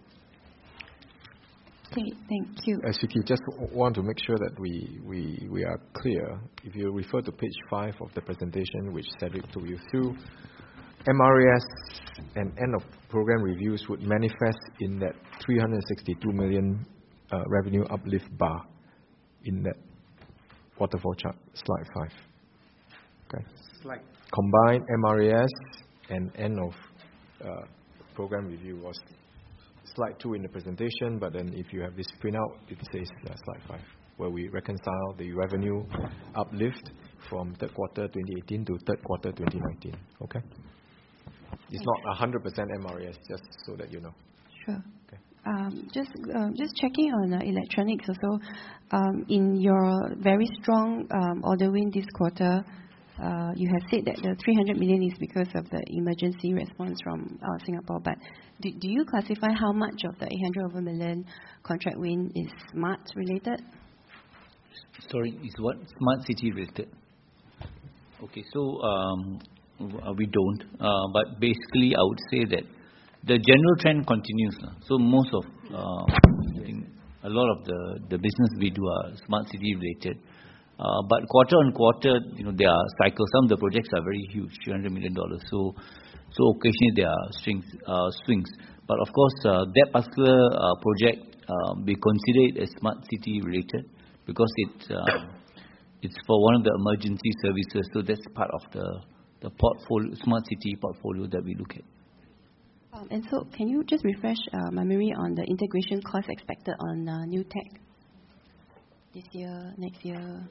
Okay, thank you. Suki, just want to make sure that we are clear. If you refer to page 5 of the presentation, which Cedric took you through, MRAS and end of program reviews would manifest in that 362 million revenue uplift bar in that waterfall chart, slide 5. Okay. Slide. Combined MRAS and end of program review was slide 2 in the presentation, but then if you have this printout, it says slide 5, where we reconcile the revenue uplift from third quarter 2018 to third quarter 2019. Okay? It's not 100% MRAS, just so that you know. Sure. Okay. Just checking on electronics also. In your very strong order win this quarter, you have said that the 300 million is because of the emergency response from Singapore, but do you classify how much of the 800 million contract win is smart related? Sorry, is what? Smart city related? Okay, so we don't. But basically, I would say that the general trend continues. So most of, I think a lot of the business we do are smart city related. But quarter on quarter, there are cycles. Some of the projects are very huge, $300 million. So occasionally there are swings. But of course, that particular project, we consider it as smart city related because it's for one of the emergency services. So that's part of the portfolio, smart city portfolio that we look at. And so, can you just refresh my memory on the integration cost expected on new tech? This year, next year?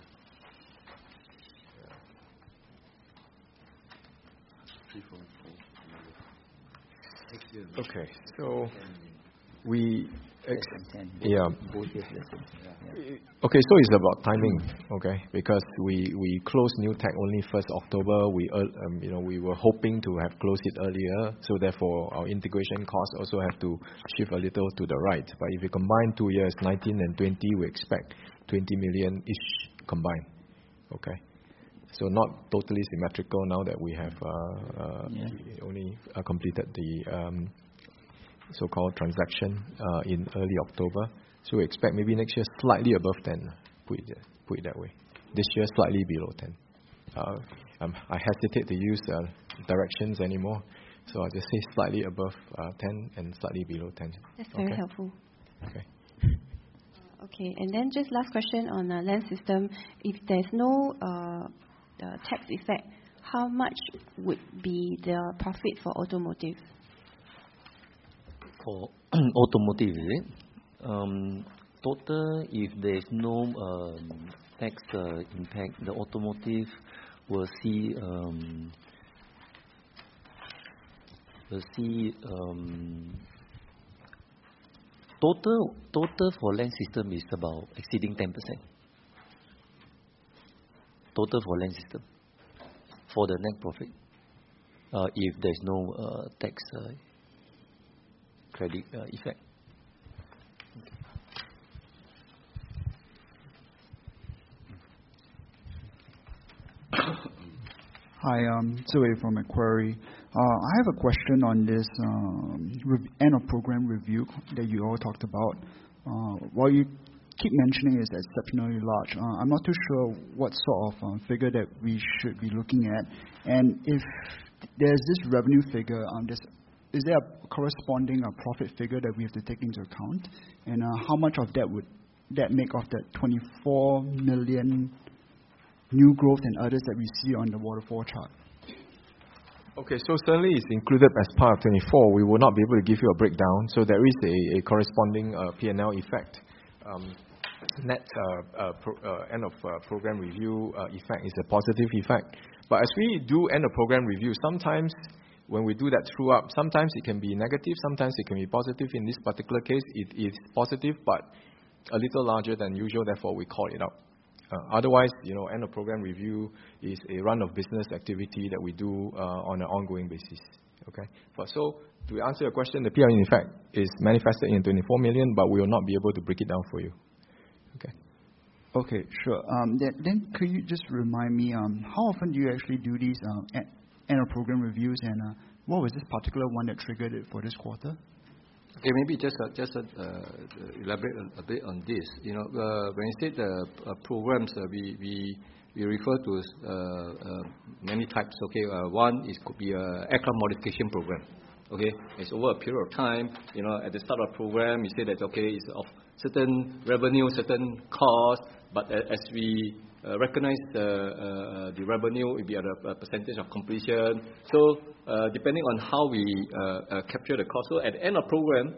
Okay, so we Okay, so it's about timing, okay? Because we closed new tech only 1st October. We were hoping to have closed it earlier, so therefore our integration costs also have to shift a little to the right. But if you combine 2 years, 19 and 20, we expect 20 million each combined, okay? So not totally symmetrical now that we have only completed the so-called transaction in early October. So we expect maybe next year slightly above 10, put it that way. This year slightly below 10. I hesitate to use directions anymore, so I'll just say slightly above 10 and slightly below 10. That's very helpful. Okay. Okay, and then just last question on land system. If there's no tax effect how much would be the profit for automotive? For automotive, is it? Total, if there is no tax impact, the automotive will see total for land system is about exceeding 10%. Total for land system for the net profit, if there is no tax credit effect. Hi, Zui from Macquarie. I have a question on this end of program review that you all talked about. While you keep mentioning it's exceptionally large, I'm not too sure what sort of figure that we should be looking at. And if there's this revenue figure, is there a corresponding profit figure that we have to take into account? And how much of that would that make of that 24 million new growth and others that we see on the waterfall chart? Okay, so certainly it's included as part of 24. We will not be able to give you a breakdown. So there is a corresponding P&L effect. Net end of program review effect is a positive effect. But as we do end of program review, sometimes when we do that true up, sometimes it can be negative, sometimes it can be positive. In this particular case, it is positive, but a little larger than usual. Therefore, we call it out. Otherwise, end of program review is a run of business activity that we do on an ongoing basis. Okay. But so to answer your question, the P&L effect is manifested in 24 million, but we will not be able to break it down for you. Okay. Okay, sure. Then could you just remind me how often do you actually do these end of program reviews, and what was this particular one that triggered it for this quarter? Okay, maybe just elaborate a bit on this. When you say the programs, we refer to many types. Okay, one could be a aircraft modification program. Okay, it's over a period of time. At the start of the program, you say that it's of certain revenue, certain cost, but as we recognize the revenue, it will be at a percentage of completion. So depending on how we capture the cost. So at the end of program,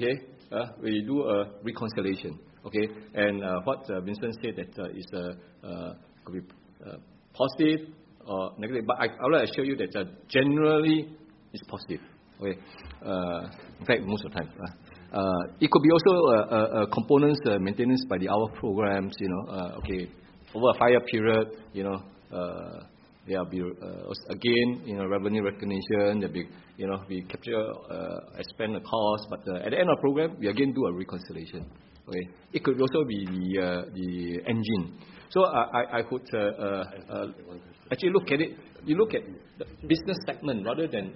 we do a reconciliation. Okay, and what Vincent said that is could be positive or negative, but I will assure you that generally it's positive. Okay, in fact most of the time. It could be also components maintenance by our programs. Over a 5-year period, there will be again, revenue recognition. There be, we capture, expend the cost, but at the end of the program, we again do a reconciliation. Okay, it could also be the engine. So I could actually look at it. You look at the business segment rather than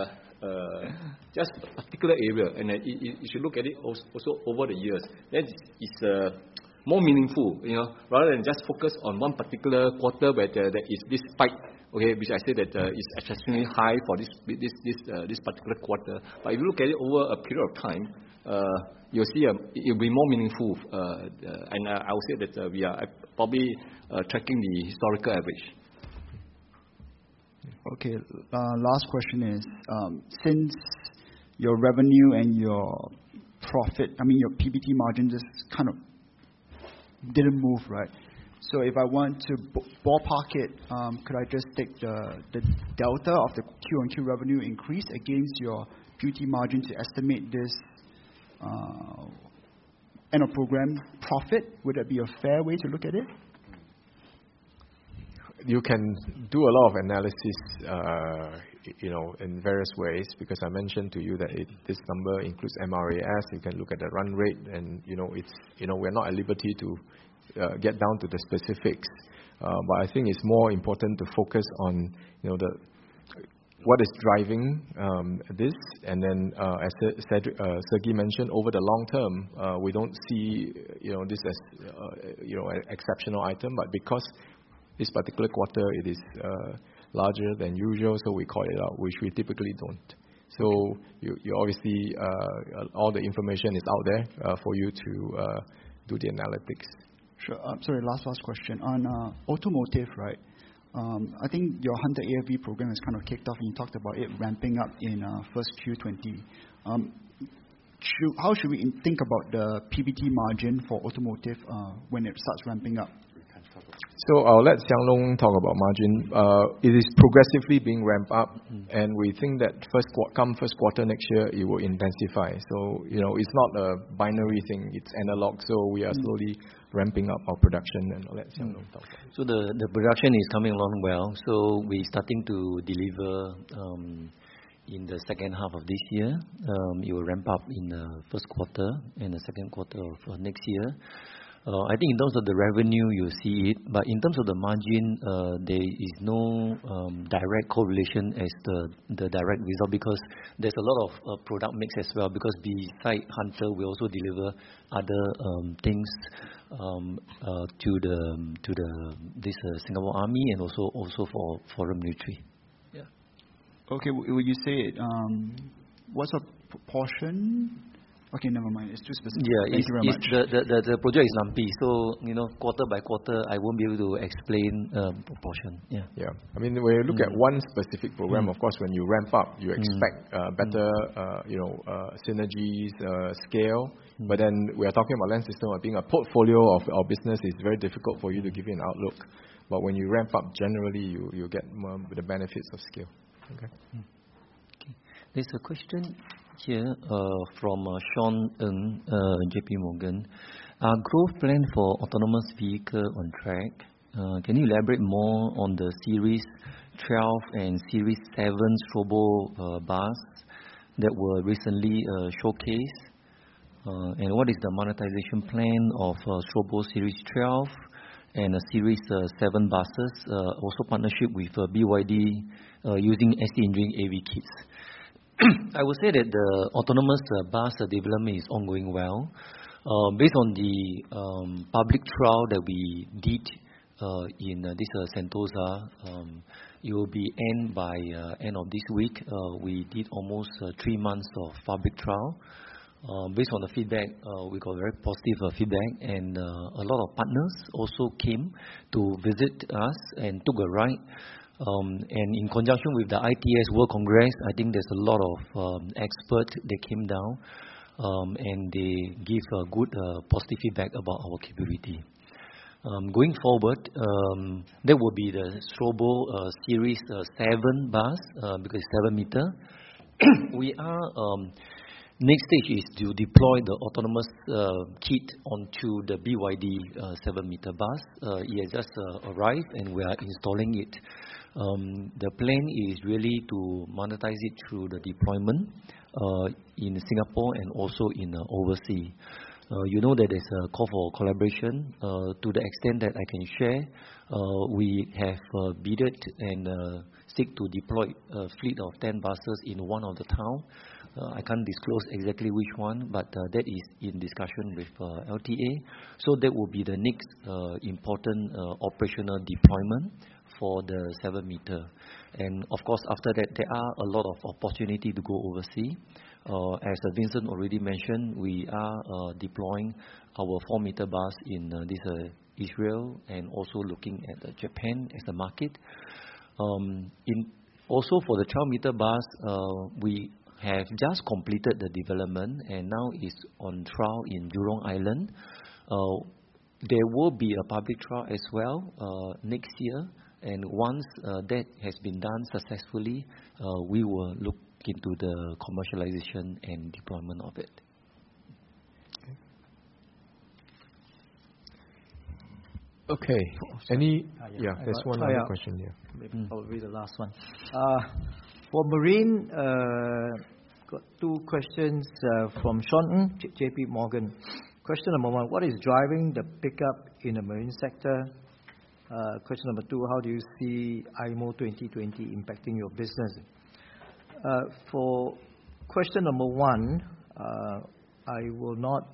just a particular area, and you should look at it also over the years. That is more meaningful, rather than just focus on one particular quarter where there is this spike, which I say that is exceptionally high for this particular quarter. But if you look at it over a period of time, you'll see it will be more meaningful, and I will say that we are probably tracking the historical average. Okay, last question is, since your revenue and your profit, your PBT margin just kind of didn't move, right? So if I want to ballpark it, could I just take the delta of the Q-on-Q revenue increase against your PBT margin to estimate this end of program profit? Would that be a fair way to look at it? You can do a lot of analysis, in various ways, because I mentioned to you that this number includes MRAS. You can look at the run rate, and we're not at liberty to get down to the specifics. But I think it's more important to focus on what is driving this, and then as Sergey mentioned, over the long term, we don't see this as an exceptional item, but because this particular quarter it is larger than usual, so we call it out, which we typically don't. So you obviously all the information is out there for you to do the analytics. Sure. Sorry, last question on automotive, right? I think your Hunter AFV program has kind of kicked off, and you talked about it ramping up in first Q20. How should we think about the PBT margin for automotive when it starts ramping up? So I'll let Xiang Long talk about margin. It is progressively being ramped up, and we think that first quarter next year, it will intensify. So, it's not a binary thing, it's analog. So we are slowly ramping up our production, and I'll let Xiang Long talk about it. So the production is coming along well. So we're starting to deliver in the second half of this year. It will ramp up in the first quarter and the second quarter of next year. I think in terms of the revenue, you see it, but in terms of the margin, there is no direct correlation as the direct result, because there's a lot of product mix as well, because beside Hunter, we also deliver other things to this Singapore Army, and also for foreign military. Yeah. Okay, will you say it? What's a proportion? Okay, never mind. It's too specific. Yeah, Thank you very much. the project is lumpy, so quarter by quarter, I won't be able to explain proportion. Yeah. Yeah. I mean, when you look at one specific program, of course, when you ramp up, you expect better, synergies, scale. But then we are talking about Land System, being a portfolio of our business. It's very difficult for you to give you an outlook. But when you ramp up, generally you get the benefits of scale. Okay. There's a question here from Sean Ng, JP Morgan. Are growth plan for autonomous vehicle on track? Can you elaborate more on the Series 12 and Series 7 Strobo bus that were recently showcased? And what is the monetization plan of Strobo Series 12 and Series 7 buses? Also partnership with BYD using ST Engineering AV kits. I would say that the autonomous bus development is ongoing well. Based on the public trial that we did in this Sentosa, it will be end by end of this week. We did almost 3 months of public trial. Based on the feedback, we got very positive feedback, and a lot of partners also came to visit us and took a ride. And in conjunction with the ITS World Congress, I think there's a lot of experts that came down, and they give a good positive feedback about our capability. Going forward, that will be the Strobo Series 7 bus, because it's 7 meter. We are next stage is to deploy the autonomous kit onto the BYD 7 meter bus. It has just arrived, and we are installing it. The plan is really to monetize it through the deployment in Singapore and also in overseas. You know that there's a call for collaboration. To the extent that I can share, we have bidded and seek to deploy a fleet of 10 buses in one of the town. I can't disclose exactly which one, but that is in discussion with LTA. So that will be the next important operational deployment for the 7 meter. And of course, after that, there are a lot of opportunity to go overseas. As Vincent already mentioned, we are deploying our 4 meter bus in this Israel, and also looking at Japan as a market. Also for the 12 meter bus, we have just completed the development, and now is on trial in Jurong Island. There will be a public trial as well next year, and once that has been done successfully, we will look into the commercialization and deployment of it. Okay. There's one other question here. Maybe probably the last one. For Marine, got 2 questions from Sean Ng, JP Morgan. Question number 1, what is driving the pickup in the marine sector? Question number 2, how do you see IMO 2020 impacting your business? For question number 1, I will not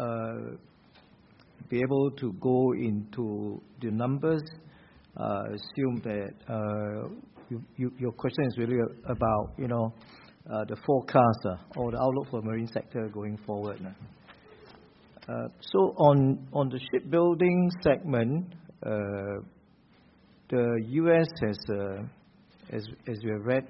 be able to go into the numbers. Assume that your question is really about the forecast or the outlook for the marine sector going forward. So on the shipbuilding segment, the U.S. has, as you have read,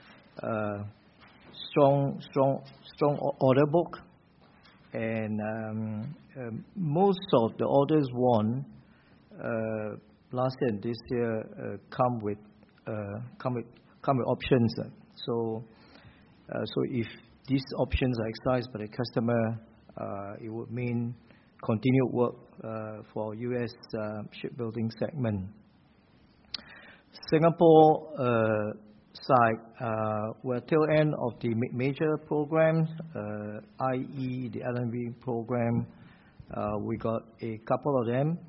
strong order book, and most of the orders won last year and this year come with options. So if these options are exercised by the customer, it would mean continued work for U.S. shipbuilding segment. Singapore side, we're tail end of the major programs, i.e. the LNG program. We got a couple of them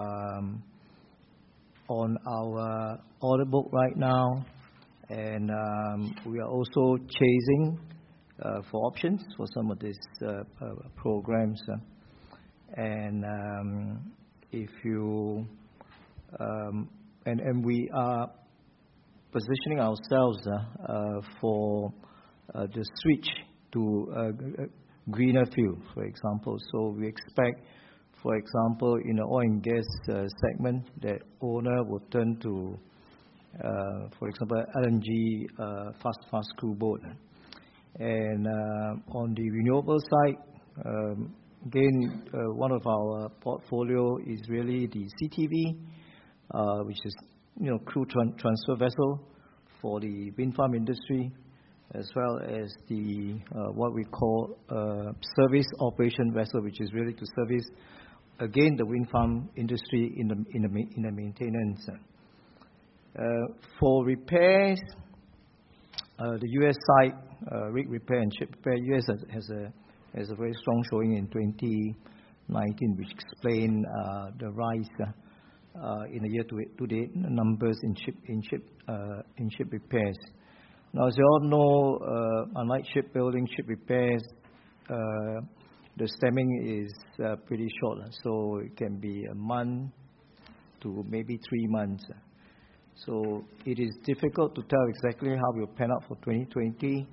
on our order book right now, and we are also chasing for options for some of these programs. And if you and we are positioning ourselves for the switch to greener fuel, for example. So we expect, for example, in the oil and gas segment, that owner will turn to, for example, LNG fast crew boat. And on the renewable side, again, one of our portfolio is really the CTV, which is crew transfer vessel for the wind farm industry, as well as the what we call service operation vessel, which is really to service again the wind farm industry in the maintenance. For repairs, the U.S. side, rig repair and ship repair, U.S. has a very strong showing in 2019, which explain the rise in the year-to-date numbers in ship repairs. Now, as you all know, unlike shipbuilding, ship repairs, the stemming is pretty short, so it can be a month to maybe 3 months. So it is difficult to tell exactly how we'll pan out for 2020,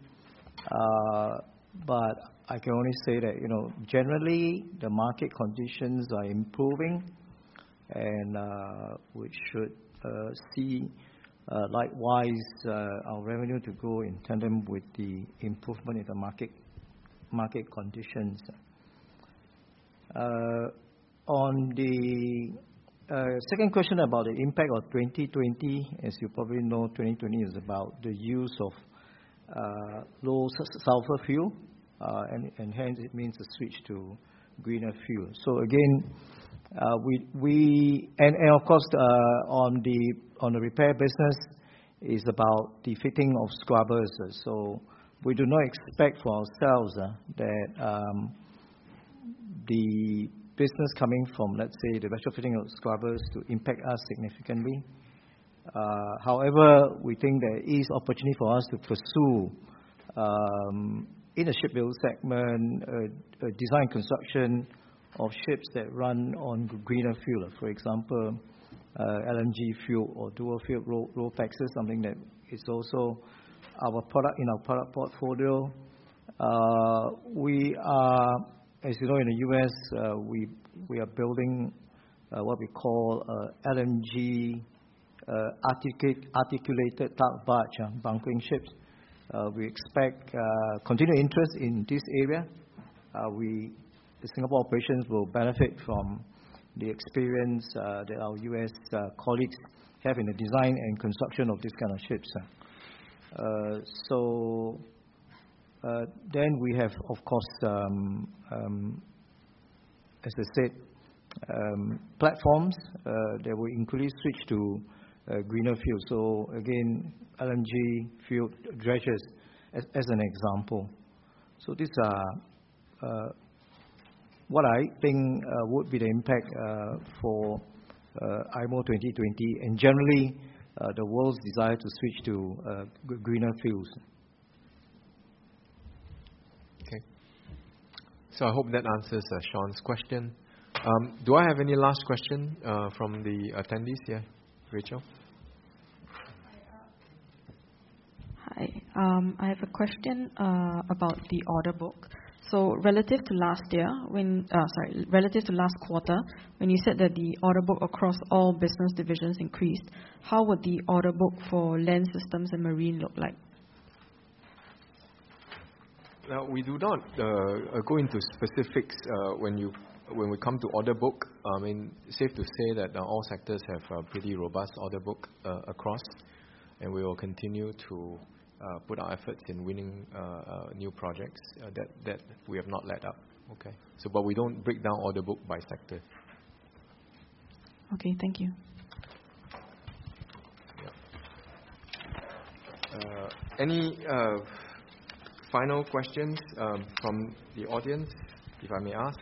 but I can only say that generally the market conditions are improving, and we should see likewise our revenue to grow in tandem with the improvement in the market conditions. On the second question about the impact of 2020, as you probably know, 2020 is about the use of low sulfur fuel, and hence it means a switch to greener fuel. So again, and of course on the repair business is about the fitting of scrubbers. So we do not expect for ourselves that the business coming from, let's say, the retrofitting of scrubbers to impact us significantly. However, we think there is opportunity for us to pursue in the shipbuilding segment design construction of ships that run on greener fuel. For example, LNG fuel or dual fuel RoPax is something that is also our product in our product portfolio. We are, as you know, in the U.S., we are building what we call LNG articulated dark barge bunkering ships. We expect continued interest in this area. The Singapore operations will benefit from the experience that our U.S. colleagues have in the design and construction of this kind of ships. Then we have, of course, as I said, platforms that will increase switch to greener fuel. So again, LNG fuel dredgers as an example. So these are what I think would be the impact for IMO 2020 and generally the world's desire to switch to greener fuels. Okay. So I hope that answers Sean's question. Do I have any last question from the attendees here? Rachel? Hi. I have a question about the order book. So relative to last quarter, when you said that the order book across all business divisions increased, how would the order book for Land Systems and Marine look like? Now, we do not go into specifics when we come to order book. I mean, safe to say that all sectors have a pretty robust order book across, and we will continue to put our efforts in winning new projects that we have not let up. Okay. But we don't break down order book by sector. Okay, thank you. Yeah. Any final questions from the audience, if I may ask?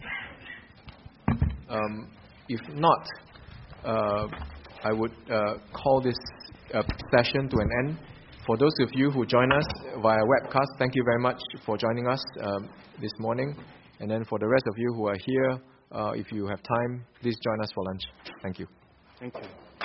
If not, I would call this session to an end. For those of you who join us via webcast, thank you very much for joining us this morning. And then for the rest of you who are here, if you have time, please join us for lunch. Thank you. Thank you.